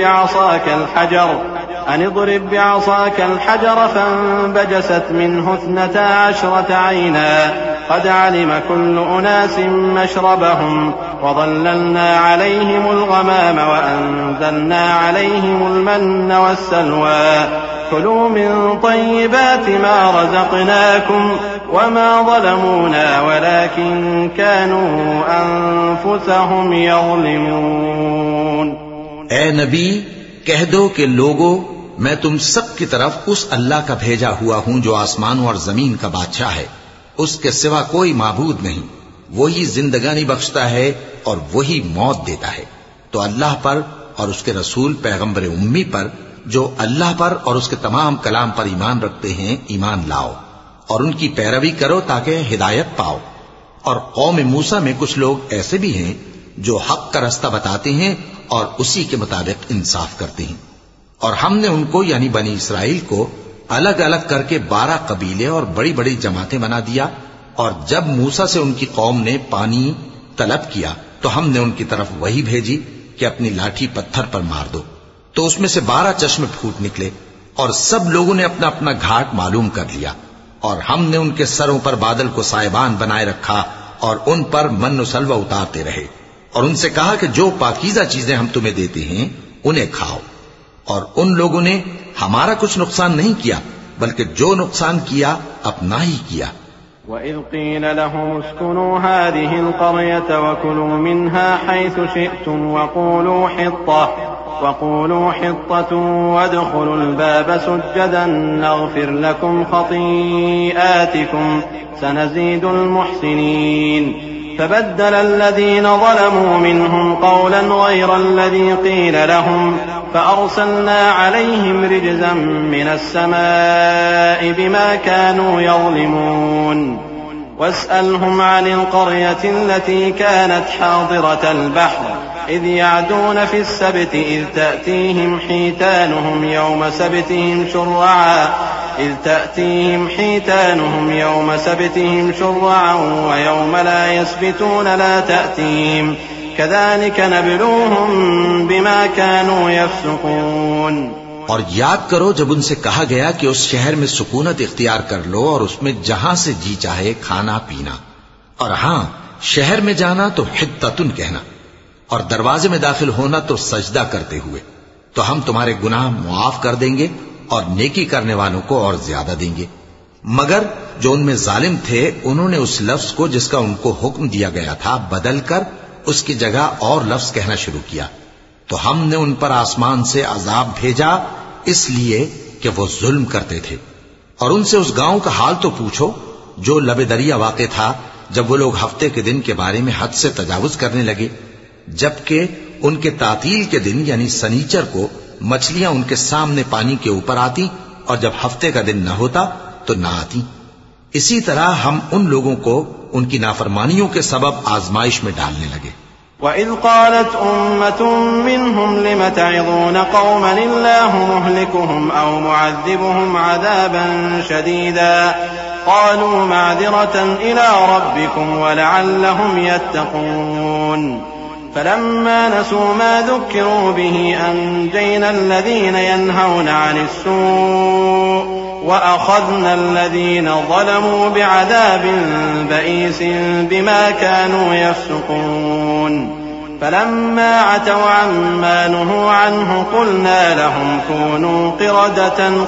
اضرب بعصاك الحجر فانبجست منه 12 عينا قد علم كل أناس مشربهم وظللنا عليهم الغمام وأنزلنا عليهم المن والسلوى كلوا من طيبات ما رزقناكم وما ظلمونا ولكن كانوا أنفسهم يظلمون. ए नबी कह दो कि लोगों, मैं तुम सब की तरफ उस अल्लाह का भेजा हुआ हूं जो आसमानों और जमीन का बादशाह है। उसके सिवा कोई माबूद नहीं। वही जिंदगानी बख्शता है और वही मौत देता है। तो अल्लाह पर और उसके रसूल पैगंबर उम्मी पर जो अल्लाह पर और उसके तमाम कलाम पर ईमान रखते हैं ईमान लाओ और उनकी पैरवी करो ताकि हिदायत पाओ। और कौम मूसा में कुछ लोग ऐसे भी हैं जो हक का रास्ता बताते हैं और उसी के मुताबिक इंसाफ करते हैं। और हमने उनको यानी बनी इसराइल को अलग अलग करके 12 कबीले और बड़ी बड़ी जमातें बना दिया। और जब मूसा से उनकी कौम ने पानी तलब किया तो हमने उनकी तरफ वही भेजी कि अपनी लाठी पत्थर पर मार दो, तो उसमें से 12 चश्मे फूट निकले और सब लोगों ने अपना अपना घाट मालूम कर लिया। और हमने उनके सरों पर बादल को साइबान बनाए रखा और उन पर मन सलवा उतारते रहे और उनसे कहा कि जो पाकीज़ा चीजें हम तुम्हें देते हैं उन्हें खाओ। और उन लोगों ने हमारा कुछ नुकसान नहीं किया बल्कि जो नुकसान किया अपना ही किया। وَإِذْ قِيلَ لَهُمُ اسْكُنُوا هَٰذِهِ الْقَرْيَةَ وَكُلُوا مِنْهَا حَيْثُ شِئْتُمْ وَقُولُوا حِطَّةٌ وَادْخُلُوا الْبَابَ سُجَّدًا نَّغْفِرْ لَكُمْ خَطِيئَاتِكُمْ سَنَزِيدُ الْمُحْسِنِينَ. فبدل الذين ظلموا منهم قولا غير الذي قيل لهم فأرسلنا عليهم رجزا من السماء بما كانوا يظلمون. واسألهم عن القرية التي كانت حاضرة البحر إذ يعدون في السبت إذ تأتيهم حيتانهم يوم سبتهم شرعا ويوم لا يسبتون لا تأتيهم كذلك نبلوهم بما كانوا يفسقون. और याद करो जब उनसे कहा गया कि उस शहर में सुकूनत इख्तियार कर लो और उसमें जहां से जी चाहे खाना पीना, और हां शहर में जाना तो हिद्दतुन कहना और दरवाजे में दाखिल होना तो सजदा करते हुए, तो हम तुम्हारे गुनाह मुआफ कर देंगे और नेकी करने वालों को और ज्यादा देंगे। मगर जो उनमें जालिम थे उन्होंने उस लफ्ज को जिसका उनको हुक्म दिया गया था बदल कर उसकी जगह और लफ्ज कहना शुरू किया, तो हमने उन पर आसमान से अजाब भेजा इसलिए कि वो जुल्म करते थे। और उनसे उस गांव का हाल तो पूछो जो लबे दरिया वाक़े था, जब वो लोग हफ्ते के दिन के बारे में हद से तजावुज करने लगे, जबकि उनके तातील के दिन यानी सनीचर को मछलियां उनके सामने पानी के ऊपर आती और जब हफ्ते का दिन न होता तो न आती। इसी तरह हम उन लोगों को उनकी नाफरमानियों के सबब आजमाइश में डालने लगे। وَإِذْ قَالَتْ أُمَّةٌ مِّنْهُمْ لِمَ تَعِظُونَ قَوْمًا اللَّهُ مُهْلِكُهُمْ أَوْ مُعَذِّبُهُمْ عَذَابًا شَدِيدًا قَالُوا مَعْذِرَةً إِلَىٰ رَبِّكُمْ وَلَعَلَّهُمْ يَتَّقُونَ. فَلَمَّا نَسُوا مَا ذُكِّرُوا بِهِ أَنجَيْنَا الَّذِينَ يَنْهَوْنَ عَنِ السُّوءِ وَأَخَذْنَا الَّذِينَ ظَلَمُوا بِعَذَابٍ بَئِيسٍ بِمَا كَانُوا يَفْسُقُونَ. فَلَمَّا عَتَوْا عَمَّا نُهُوا عَنْهُ قُلْنَا لَهُمْ كُونُوا قِرَدَةً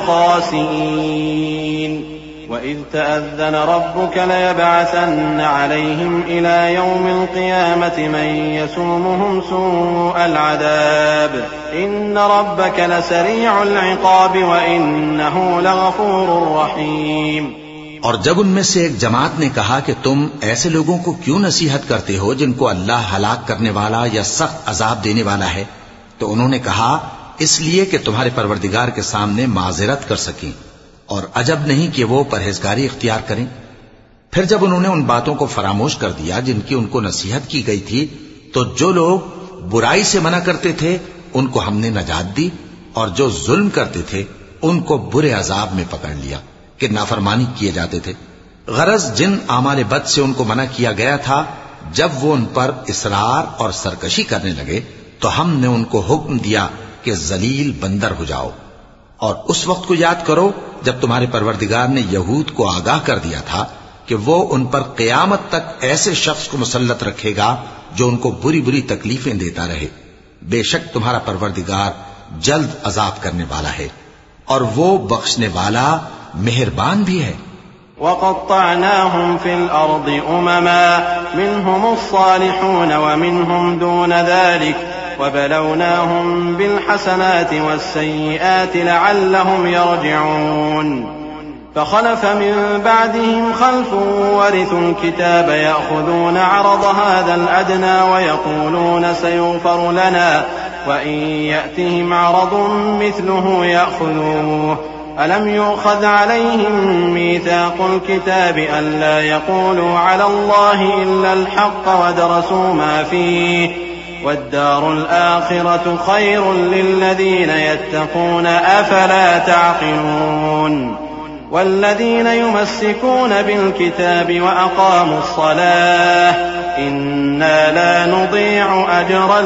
خَاسِئِينَ. وَإِذْ تَأَذَّنَ رَبُّكَ لَيَبْعَثَنَّ عَلَيْهِمْ إِلَىٰ يَوْمِ الْقِيَامَةِ مَن يَسُومُهُمْ سُوءَ الْعَذَابِ إِنَّ رَبَّكَ لَسَرِيعُ الْعِقَابِ وَإِنَّهُ لَغَفُورٌ رَّحِيمٌ. और जब उनमें से एक जमात ने कहा कि तुम ऐसे लोगों को क्यों नसीहत करते हो जिनको अल्लाह हलाक करने वाला या सख्त अजाब देने वाला है, तो उन्होंने कहा इसलिए कि तुम्हारे परवरदिगार के सामने माजिरत कर सकें और अजब नहीं कि वो परहेजगारी इख्तियार करें। फिर जब उन्होंने उन बातों को फरामोश कर दिया जिनकी उनको नसीहत की गई थी, तो जो लोग बुराई से मना करते थे उनको हमने नजात दी और जो जुल्म करते थे उनको बुरे अजाब में पकड़ लिया कि नाफरमानी किए जाते थे। गरज जिन आमाल बद से उनको मना किया गया था, जब वो उन पर इसरार और सरकशी करने लगे तो हमने उनको हुक्म दिया कि जलील बंदर हो जाओ। और उस वक्त को याद करो जब तुम्हारे परवरदिगार ने यहूद को आगाह कर दिया था कि वो उन पर क़यामत तक ऐसे शख्स को मुसल्लत रखेगा जो उनको बुरी बुरी तकलीफें देता रहे। बेशक तुम्हारा परवरदिगार जल्द अजाब करने वाला है और वो बख्शने वाला मेहरबान भी है। وَقَطَّعْنَاهُمْ فِي الْأَرْضِ أُمَمًا مِّنْهُمُ الصَّالِحُونَ وَمِنْهُمْ دُونَ ذَلِكَ وَبَلَوْنَاهُمْ بِالْحَسَنَاتِ وَالسَّيِّئَاتِ لَعَلَّهُمْ يَرْجِعُونَ. فَخَلَفَ مِن بَعْدِهِمْ خَلْفٌ وَرِثُوا الْكِتَابَ يَأْخُذُونَ عَرَضَ هَٰذَا الْأَدْنَىٰ وَيَقُولُونَ سَيُغْفَرُ لَنَا وَإِن يَأْتِهِمْ عَرَضٌ مِّثْلُهُ يَأْخُذُوهُ. أَلَمْ يُؤْخَذْ عَلَيْهِم مِّيثَاقُ الْكِتَابِ أَلَّا يَقُولُوا عَلَى اللَّهِ إِلَّا الْحَقَّ وَدَرَسُوا مَا فِيهِ وَالدَّارُ الْآخِرَةُ خَيْرٌ لِّلَّذِينَ يَتَّقُونَ أَفَلَا تَعْقِلُونَ. وَالَّذِينَ يُمَسِّكُونَ بِالْكِتَابِ وَأَقَامُوا الصَّلَاةَ إِنَّا لَا نُضِيعُ أَجْرَ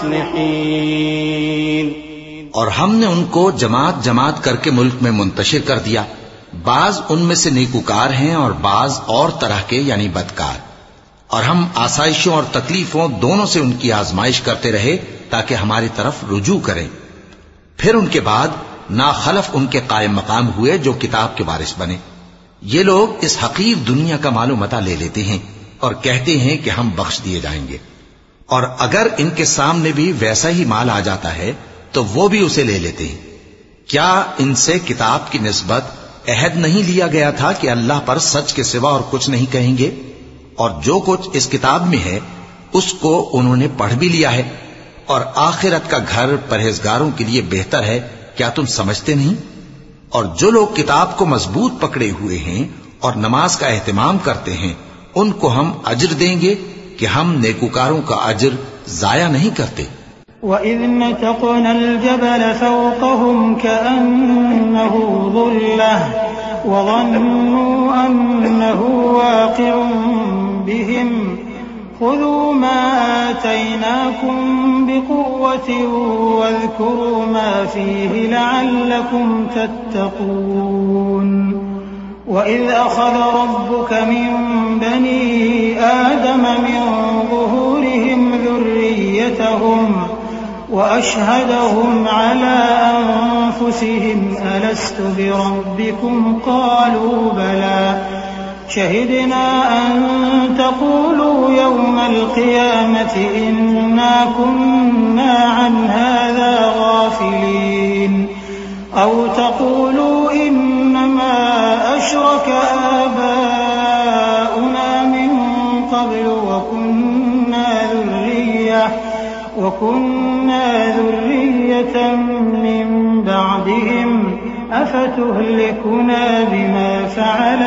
الْمُصْلِحِينَ. और हमने उनको जमात जमात करके मुल्क में मुंतशिर कर दिया। बाज उनमें से नेकूकार हैं और बाज और तरह के यानी बदकार। और हम आसाइशों और तकलीफों दोनों से उनकी आजमाइश करते रहे ताकि हमारी तरफ रुजू करें। फिर उनके बाद नाखलफ उनके कायम मकाम हुए जो किताब के वारिस बने। ये लोग इस हकीर दुनिया का मालूम मता ले लेते हैं और कहते हैं कि हम बख्श दिए जाएंगे, और अगर इनके सामने भी वैसा ही माल आ जाता है तो वो भी उसे ले लेते हैं। क्या इनसे किताब की निस्बत अहद नहीं लिया गया था कि अल्लाह पर सच के सिवा और कुछ नहीं कहेंगे? और जो कुछ इस किताब में है उसको उन्होंने पढ़ भी लिया है, और आखिरत का घर परहेजगारों के लिए बेहतर है। क्या तुम समझते नहीं? और जो लोग किताब को मजबूत पकड़े हुए हैं और नमाज का एहतमाम करते हैं उनको हम अज्र देंगे कि हम नेकूकारों का अज्र जाया नहीं करते। वइज़ नतक़ना अल-जबल फ़ौक़हुम कअन्नहु ज़ुल्लह वज़न्नू अन्नहु वाक़िउन बिहिम ख़ुज़ू मा आतैनाकुम बिक़ुव्वतिन वज़्कुरू मा फ़ीहि लअल्लकुम तत्तक़ून। वइज़ अख़ज़ रब्बुक मिन बनी आदम मिन ज़ुहूरिहिम ذُرِّيَّتَهُمْ وأشهدهم على أنفسهم ألست بربكم قالوا بلى شهدنا أن تقولوا يوم القيامة إنا كنا عن هذا غافلين أو تقولوا إنما أشرك آباؤنا من قبل وكنا ذرية من بعدهم أفتهلكنا بما فعل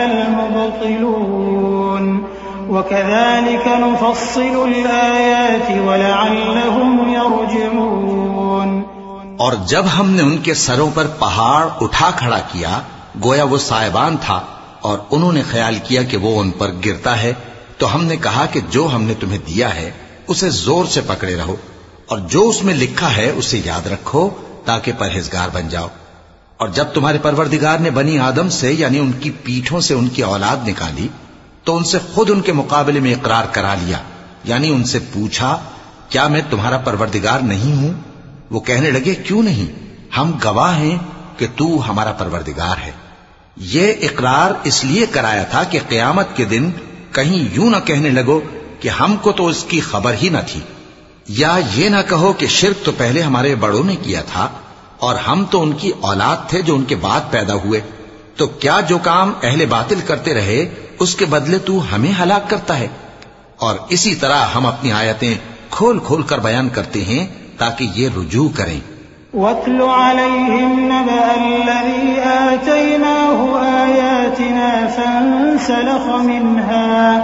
المبطلون وكذلك نفصل الآيات ولعلهم يرجعون। और जब हमने उनके सरों पर पहाड़ उठा खड़ा किया गोया वो साहिबान था और उन्होंने ख्याल किया कि वो उन पर गिरता है, तो हमने कहा कि जो हमने तुम्हें दिया है उसे जोर से पकड़े रहो और जो उसमें लिखा है उसे याद रखो ताकि परहेजगार बन जाओ। और जब तुम्हारे परवरदिगार ने बनी आदम से यानी उनकी पीठों से उनकी औलाद निकाली तो उनसे खुद उनके मुकाबले में इकरार करा लिया, यानी उनसे पूछा क्या मैं तुम्हारा परवरदिगार नहीं हूं? वो कहने लगे क्यों नहीं, हम गवाह हैं कि तू हमारा परवरदिगार है। ये इकरार इसलिए कराया था कि क़यामत के दिन कहीं यूं न कहने लगो कि हमको तो इसकी खबर ही न थी, या ये ना कहो कि शिर्क तो पहले हमारे बड़ों ने किया था और हम तो उनकी औलाद थे जो उनके बाद पैदा हुए, तो क्या जो काम अहले बातिल करते रहे उसके बदले तू हमें हलाक करता है। और इसी तरह हम अपनी आयतें खोल खोल कर बयान करते हैं ताकि ये रुजू करें। वत्लु अलैहिम नबअल्लज़ी आतैनाहु आयातिना फंसलख़ मिन्हा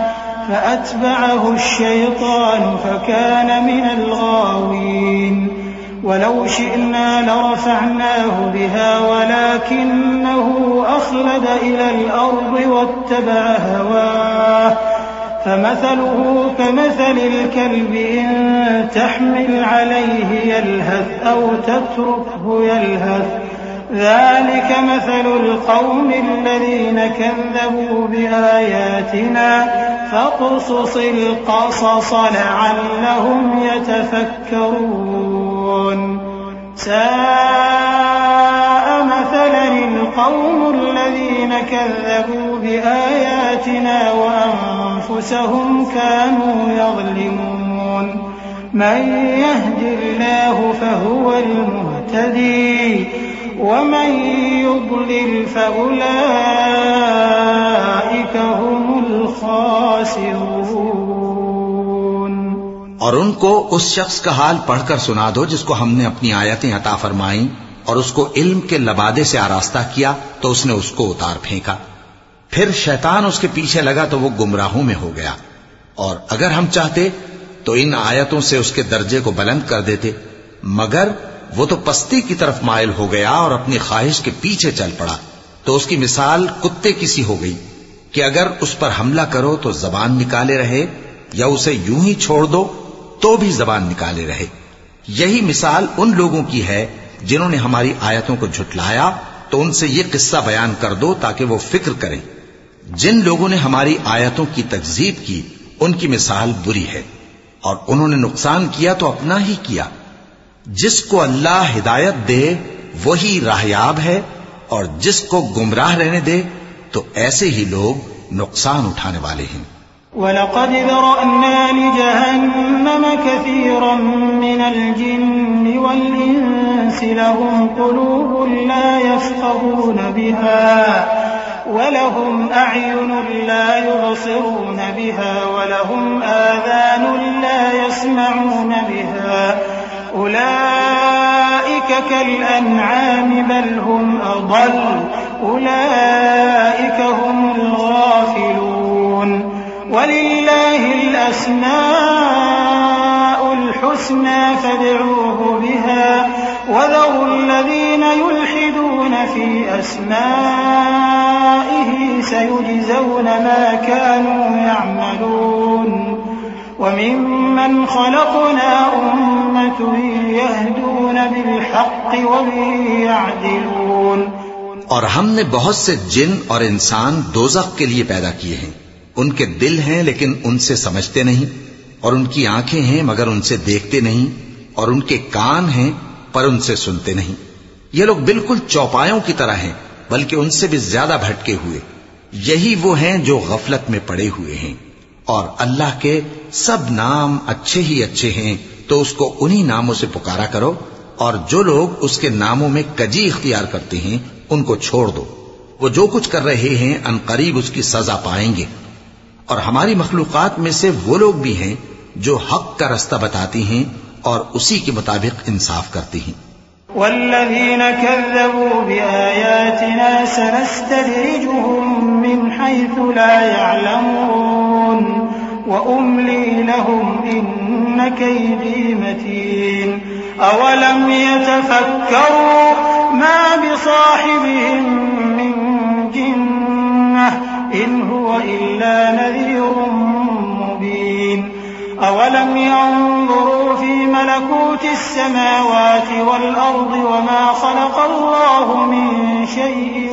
فأتبعه الشيطان فكان من الغاوين ولو شئنا لرفعناه بها ولكنه أخلد إلى الأرض واتبع هواه فمثله كمثل الكلب إن تحمل عليه يلهث أو تتركه يلهث ذلك مثل القوم الذين كذبوا بآياتنا فاقصص القصص لعلهم يتفكرون ساء مثلا القوم الذين كذبوا بآياتنا وأنفسهم كانوا يظلمون من يهد الله فهو المهتدي ومن يضلل فأولئك هم الخاسرون। और उनको उस शख्स का हाल पढ़कर सुना दो जिसको हमने अपनी आयतें अता फरमाई और उसको इल्म के लबादे से आरास्ता किया तो उसने उसको उतार फेंका, फिर शैतान उसके पीछे लगा तो वो गुमराहों में हो गया। और अगर हम चाहते तो इन आयतों से उसके दर्जे को बुलंद कर देते, मगर वो तो पस्ती की तरफ माइल हो गया और अपनी ख्वाहिश के पीछे चल पड़ा, तो उसकी मिसाल कुत्ते की सी हो गई कि अगर उस पर हमला करो तो जबान निकाले रहे या उसे यूं ही छोड़ दो तो भी जबान निकाले रहे। यही मिसाल उन लोगों की है जिन्होंने हमारी आयतों को झुटलाया, तो उनसे ये किस्सा बयान कर दो ताकि वो फिक्र करें। जिन लोगों ने हमारी आयतों की तकजीब की उनकी मिसाल बुरी है और उन्होंने नुकसान किया तो अपना ही किया। जिसको अल्लाह हिदायत दे वही राहयाब है और जिसको गुमराह रहने दे तो ऐसे ही लोग नुकसान उठाने वाले हैं। वलक़द ज़रअना लिजहन्नम कसीरन मिनल जिन्नि वल इंसि लहुम क़ुलूबुन ला यफ़क़हून बिहा वलहुम अअयुनुन ला युबसिरून बिहा वलहुम आज़ानुन ला यस्मऊन बिहा उलाइक कल्अनआम बल हुम अضल उलाइक हुमुल गाफिलून वलिल्लाहिल अस्माउल الحسنى فادعوه بها وذروا الذين يلحدون في أسمائه سيجزون ما كانوا يعملون وممن خلقنا أمة يهدون بالحق وبه يعدلون और हमने बहुत से जिन और इंसान दोज़ख के लिए पैदा किए हैं। उनके दिल हैं लेकिन उनसे समझते नहीं, और उनकी आंखें हैं मगर उनसे देखते नहीं, और उनके कान हैं पर उनसे सुनते नहीं। ये लोग बिल्कुल चौपायों की तरह हैं, बल्कि उनसे भी ज्यादा भटके हुए। यही वो हैं जो गफलत में पड़े हुए हैं। और अल्लाह के सब नाम अच्छे ही अच्छे हैं, तो उसको उन्हीं नामों से पुकारा करो, और जो लोग उसके नामों में कजी इख्तियार करते हैं उनको छोड़ दो। वो जो कुछ कर रहे हैं अनकरीब उसकी सजा पाएंगे। और हमारी मखलूकात में से वो लोग भी हैं जो हक का रास्ता बताती हैं और उसी के मुताबिक इंसाफ करती हैं। वल्लज़ीन कज़्ज़बू बिआयातिना सनस्तदरिजुहुम मिन हैथु ला यअलमून व उम्ली लहुम इन्न कैदी मतीन अवलम यतफक्करू मा बिसाहिबिहिम मिन जिन्नह इन हुवा इल्ला नज़ीरुम मुबीन अवलम यंज़ुरू फी मलकूति अस्समावाति वल अर्दि वमा खलक़ल्लाहु मिन शैइन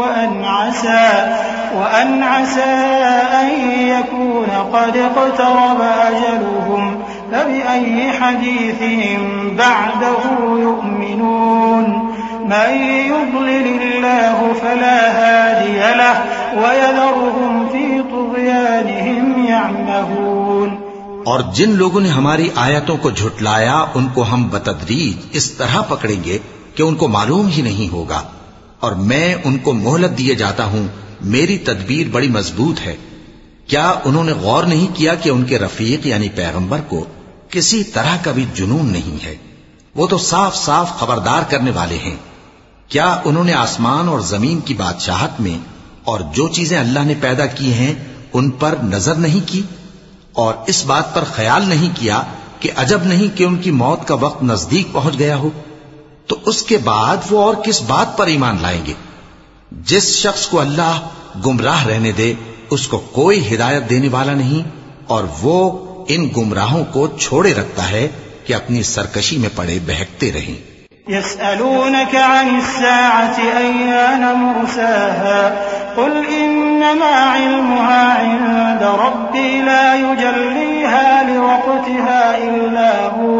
वअन असा अन यकून क़द इक़्तरब अजलुहुम फबिअय्यि हदीथिन बअदहु यु'मिनून मन युضلिल्लाहु फला हादिय लहु वयज़रुहुम फी तुग़यानिहिम यअमहून। और जिन लोगों ने हमारी आयतों को झुटलाया उनको हम बतदरीज इस तरह पकड़ेंगे कि उनको मालूम ही नहीं होगा। और मैं उनको मोहलत दिए जाता हूं, मेरी तदबीर बड़ी मजबूत है। क्या उन्होंने गौर नहीं किया कि उनके रफीक यानी पैगंबर को किसी तरह का भी जुनून नहीं है? वो तो साफ साफ खबरदार करने वाले हैं। क्या उन्होंने आसमान और जमीन की बादशाहत में और जो चीजें अल्लाह ने पैदा की हैं उन पर नजर नहीं की और इस बात पर ख्याल नहीं किया कि अजब नहीं कि उनकी मौत का वक्त नजदीक पहुंच गया हो? तो उसके बाद वो और किस बात पर ईमान लाएंगे? जिस शख्स को अल्लाह गुमराह रहने दे उसको कोई हिदायत देने वाला नहीं, और वो इन गुमराहों को छोड़े रखता है कि अपनी सरकशी में पड़े बहकते रहें। यस्अलूनक अनिस्साअति अय्यान मुर्साहा कुल इन्नमा इल्मुहा इंद रब्बी ला युजल्लीहा लिवक्तिहा इल्ला हू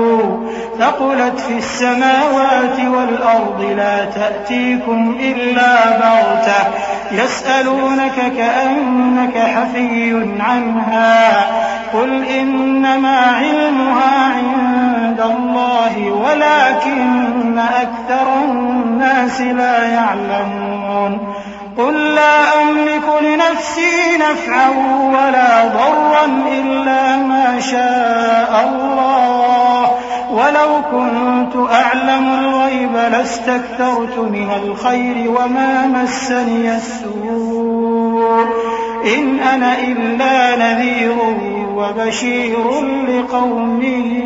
ثقلت في السماوات والأرض لا تأتيكم إلا بغتة يسألونك كأنك حفي عنها قل إنما علمها عند الله ولكن أكثر الناس لا يعلمون قل لا أملك لنفسي نفعا ولا ضرا إلا ما شاء الله ولو كنت أعلم الغيب لاستكثرت من الخير وما مسني السوء إن أنا إلا نذير وبشير لقوم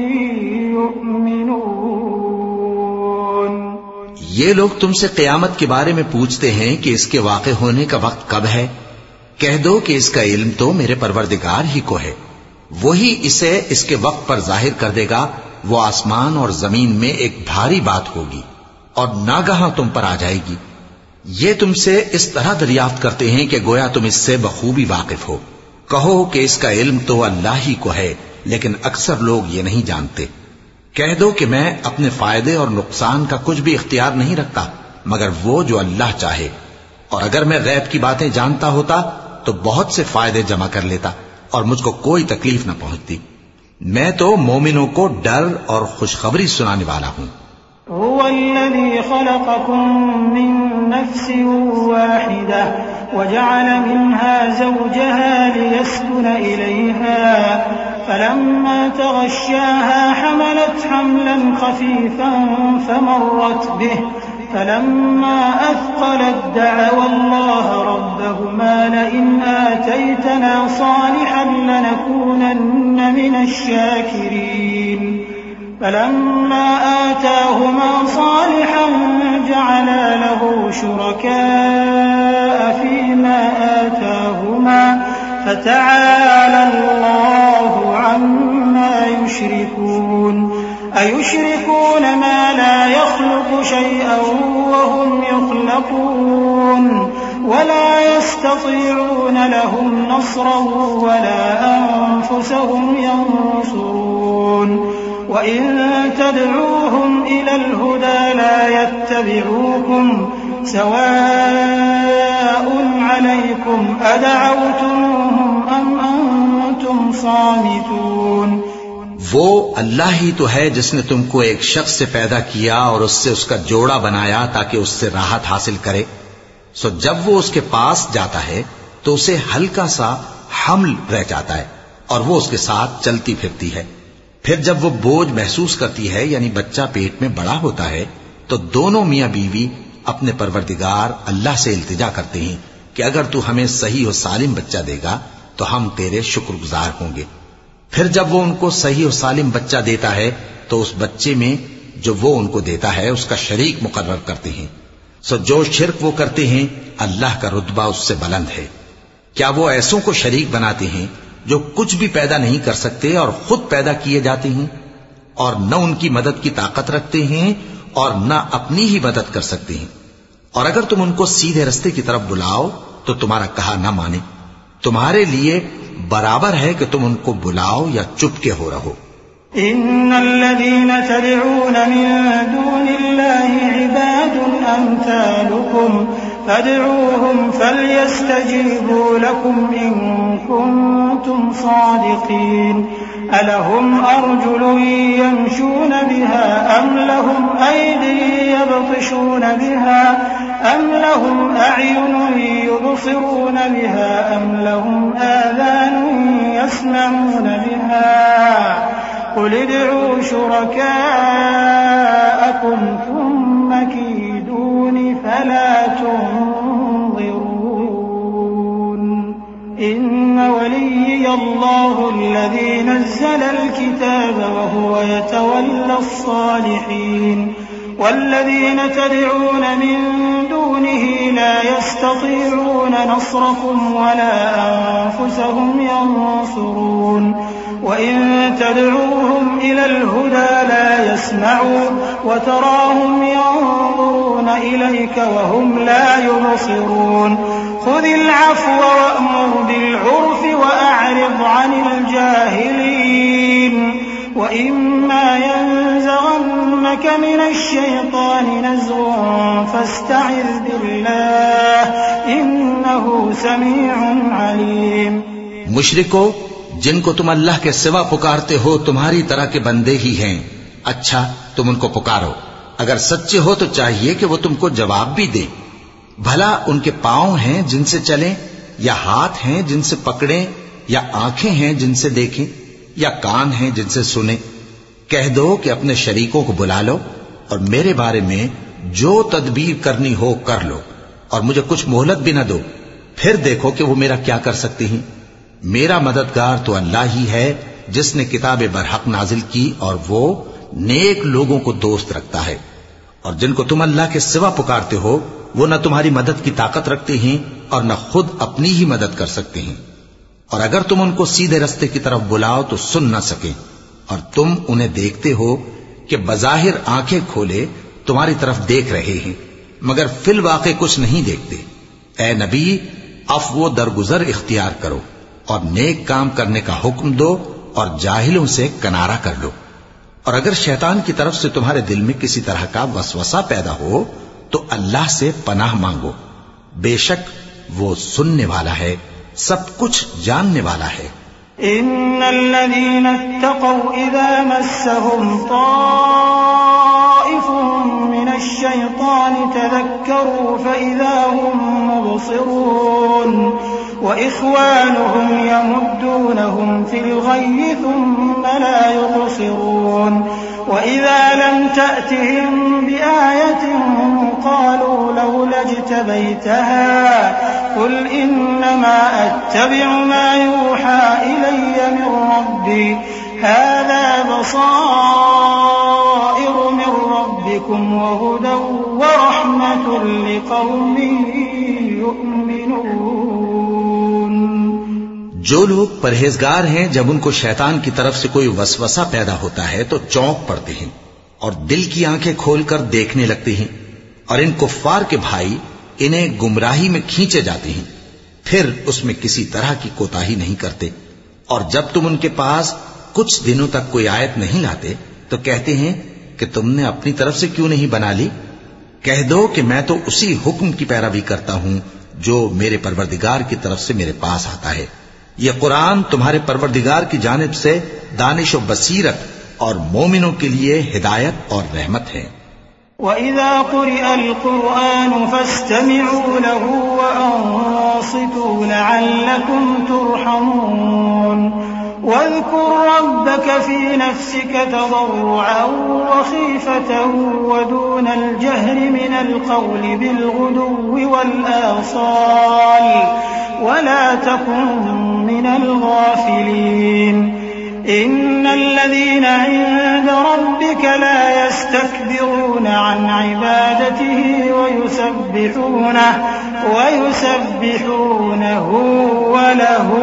يؤمنون। ये लोग तुमसे क़यामत के बारे में पूछते हैं कि इसके वाक़े होने का वक्त कब है। कह दो कि इसका इल्म तो मेरे परवरदिगार ही को है, वही इसे इसके वक्त पर जाहिर कर देगा। वो आसमान और जमीन में एक भारी बात होगी और नागहां तुम पर आ जाएगी। ये तुमसे इस तरह दरियाफ्त करते हैं कि गोया तुम इससे बखूबी वाकिफ हो। कहो कि इसका इल्म तो अल्लाह ही को है, लेकिन अक्सर लोग ये नहीं जानते। कह दो कि मैं अपने फायदे और नुकसान का कुछ भी इख्तियार नहीं रखता मगर वो जो अल्लाह चाहे, और अगर मैं गैब की बातें जानता होता तो बहुत से फायदे जमा कर लेता और मुझको कोई तकलीफ न पहुंचती। मैं तो मोमिनों को डर और खुशखबरी सुनाने वाला हूं। हुवल्लज़ी खलक़कुम मिन नफ्सिन वाहिदा वजअल मिन्हा ज़ौजहा लियस्कुन इलैहा फलम्मा तग़श्शाहा हमलत हमलन खफ़ीफ़न फमर्रत बिही फलम्मा अथक़लत दअवा अल्लाह रब्बहुमा लइन आतैतना सालिहन लनकूनन्न मिनश शाकिरीन فلما آتاهما صالحا جعلا له شركاء فيما آتاهما فتعالى الله عما يشركون أيشركون ما لا يخلق شيئا وهم يخلقون ولا يستطيعون لهم نصرا ولا أنفسهم ينصرون وإن تدعوهم إلى الهدى لا يتبعوكم سواء عليكم أدعوتموهم أم أنتم صامتون वो अल्लाह ही तो है जिसने तुमको एक शख्स से पैदा किया और उससे उसका जोड़ा बनाया ताकि उससे राहत हासिल करे। सो जब वो उसके पास जाता है तो उसे हल्का सा हमल रह जाता है और वो उसके साथ चलती फिरती है। फिर जब वो बोझ महसूस करती है यानी बच्चा पेट में बड़ा होता है तो दोनों मियां बीवी अपने परवरदिगार अल्लाह से इल्तिजा करते हैं कि अगर तू हमें सही और सालिम बच्चा देगा तो हम तेरे शुक्रगुजार होंगे। फिर जब वो उनको सही और सालिम बच्चा देता है तो उस बच्चे में जो वो उनको देता है उसका शरीक मुकर्रर करते हैं। सो जो शिर्क वो करते हैं अल्लाह का रुतबा उससे बुलंद है। क्या वो ऐसों को शरीक बनाते हैं जो कुछ भी पैदा नहीं कर सकते और खुद पैदा किए जाते हैं और न उनकी मदद की ताकत रखते हैं और न अपनी ही मदद कर सकते हैं। और अगर तुम उनको सीधे रास्ते की तरफ बुलाओ तो तुम्हारा कहा न माने। तुम्हारे लिए बराबर है कि तुम उनको बुलाओ या चुपके हो रहो। इन्नल्लज़ीन तदऊन मिन दूनिल्लाहि इबादुन अम्सालुकुम फदऊहुम फलयस्तजीबू लकुम इन कुंतुम सादिकीन अलहुम अर्जुलुन यमशून बिहा अम लहुम अयदी यबतिशून बिहा अम लहुम अ'युनुन युबसिरून बिहा अम लहुम आज़ानुन यस्मऊन बिहा قل ادعوا شركاءكم ثم كيدون فلا تنظرون إن وليي الله الذي نزل الكتاب وهو يتولى الصالحين والذين تدعون من دونه لا يستطيعون نصركم ولا أنفسهم ينصرون وإن تدعوهم إلى الهدى لا يسمعوا وتراهم ينظرون إليك وهم لا يبصرون خذ العفو وأمر بالعرف وأعرض عن الجاهلين وإما ينزغنك من الشيطان نزغ فاستعذ بالله إنه سميع عليم मुशरिको जिनको तुम अल्लाह के सिवा पुकारते हो तुम्हारी तरह के बंदे ही हैं। अच्छा तुम उनको पुकारो। अगर सच्चे हो तो चाहिए कि वो तुमको जवाब भी दे। भला उनके पांव हैं जिनसे चलें या हाथ हैं जिनसे पकड़ें या आंखें हैं जिनसे देखें या कान हैं जिनसे सुने। कह दो कि अपने शरीकों को बुला लो और मेरे बारे में जो तदबीर करनी हो कर लो और मुझे कुछ मोहलत भी न दो। फिर देखो कि वो मेरा क्या कर सकते हैं। मेरा मददगार तो अल्लाह ही है जिसने किताब बरहक नाजिल की और वो नेक लोगों को दोस्त रखता है। और जिनको तुम अल्लाह के सिवा पुकारते हो वो न तुम्हारी मदद की ताकत रखते हैं और न खुद अपनी ही मदद कर सकते हैं। और अगर तुम उनको सीधे रास्ते की तरफ बुलाओ तो सुन न सके और तुम उन्हें देखते हो कि बजाहिर आंखें खोले तुम्हारी तरफ देख रहे हैं मगर फिल वाक़े कुछ नहीं देखते। ए नबी अफ़्व दरगुजर इख्तियार करो और नेक काम करने का हुक्म दो और जाहिलों से किनारा कर लो। और अगर शैतान की तरफ से तुम्हारे दिल में किसी तरह का वसवसा पैदा हो तो अल्लाह से पनाह मांगो। बेशक वो सुनने वाला है, सब कुछ जानने वाला है। इन्नल्लज़ीना इत्तक़ौ इज़ा मस्सहुम ताइफुम मिनश्शैतानि तज़क्करू फ़इज़ा हुम मुबसिरून وإخوانهم يمدونهم في الغي ثم لا يقصرون وإذا لم تأتهم بآية قالوا لولا اجتبيتها قل إنما أتبع ما يوحى إلي من ربي हाज़ा बसाइर मिन रब्बिकुम व हुदन व रहमतुन लिक़ौमिन युमिनून। जो लोग परहेजगार हैं, जब उनको शैतान की तरफ से कोई वसवसा पैदा होता है तो चौंक पड़ते हैं और दिल की आंखें खोलकर देखने लगते हैं, और इन कुफ्फार के भाई इन्हें गुमराही में खींचे जाते हैं, फिर उसमें किसी तरह की कोताही नहीं करते। और जब तुम उनके पास कुछ दिनों तक कोई आयत नहीं लाते तो कहते हैं कि तुमने अपनी तरफ से क्यों नहीं बना ली। कह दो कि मैं तो उसी हुक्म की पैरवी करता हूं जो मेरे परवरदिगार की तरफ से मेरे पास आता है। यह कुरान तुम्हारे परवरदिगार की जानिब से दानिश और बसीरत और मोमिनों के लिए हिदायत और रहमत है। वइज़ा क़ुरिअल क़ुरआनु फ़स्तमिऊ लहु व अंसितू लअल्लकुम तुरहमून। वज़्कुर रब्बक फ़ी नफ़्सिक तज़र्रुअन व ख़ीफ़तन व दूनल जहरि मिनल क़ौलि बिलग़ुदुव्वि वल आसाल वला तकुन मिनल गाफ़िलीन। इन्नल्लज़ीना इन्द रब्बिक ला यस्तकबिरून अन इबादतिही व युसब्बिहूनहु व लहू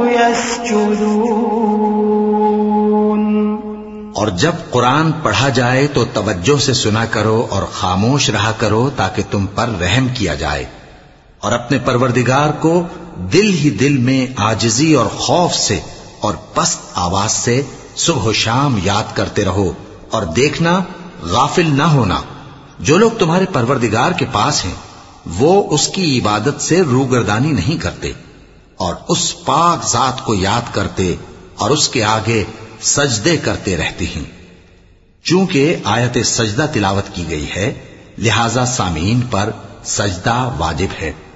यस्जुदून। और जब कुरान पढ़ा जाए तो तवज्जो से सुना करो और खामोश रहा करो ताकि तुम पर रहम किया जाए, और अपने परवरदिगार को दिल ही दिल में आजिजी और खौफ से और पस्त आवाज से सुबह शाम याद करते रहो, और देखना गाफिल न होना। जो लोग तुम्हारे परवरदिगार के पास हैं वो उसकी इबादत से रूगर्दानी नहीं करते, और उस पाक जात को याद करते और उसके आगे सजदे करते रहते हैं। चूंकि आयत सजदा तिलावत की गई है, लिहाजा सामीन पर सजदा वाजिब है।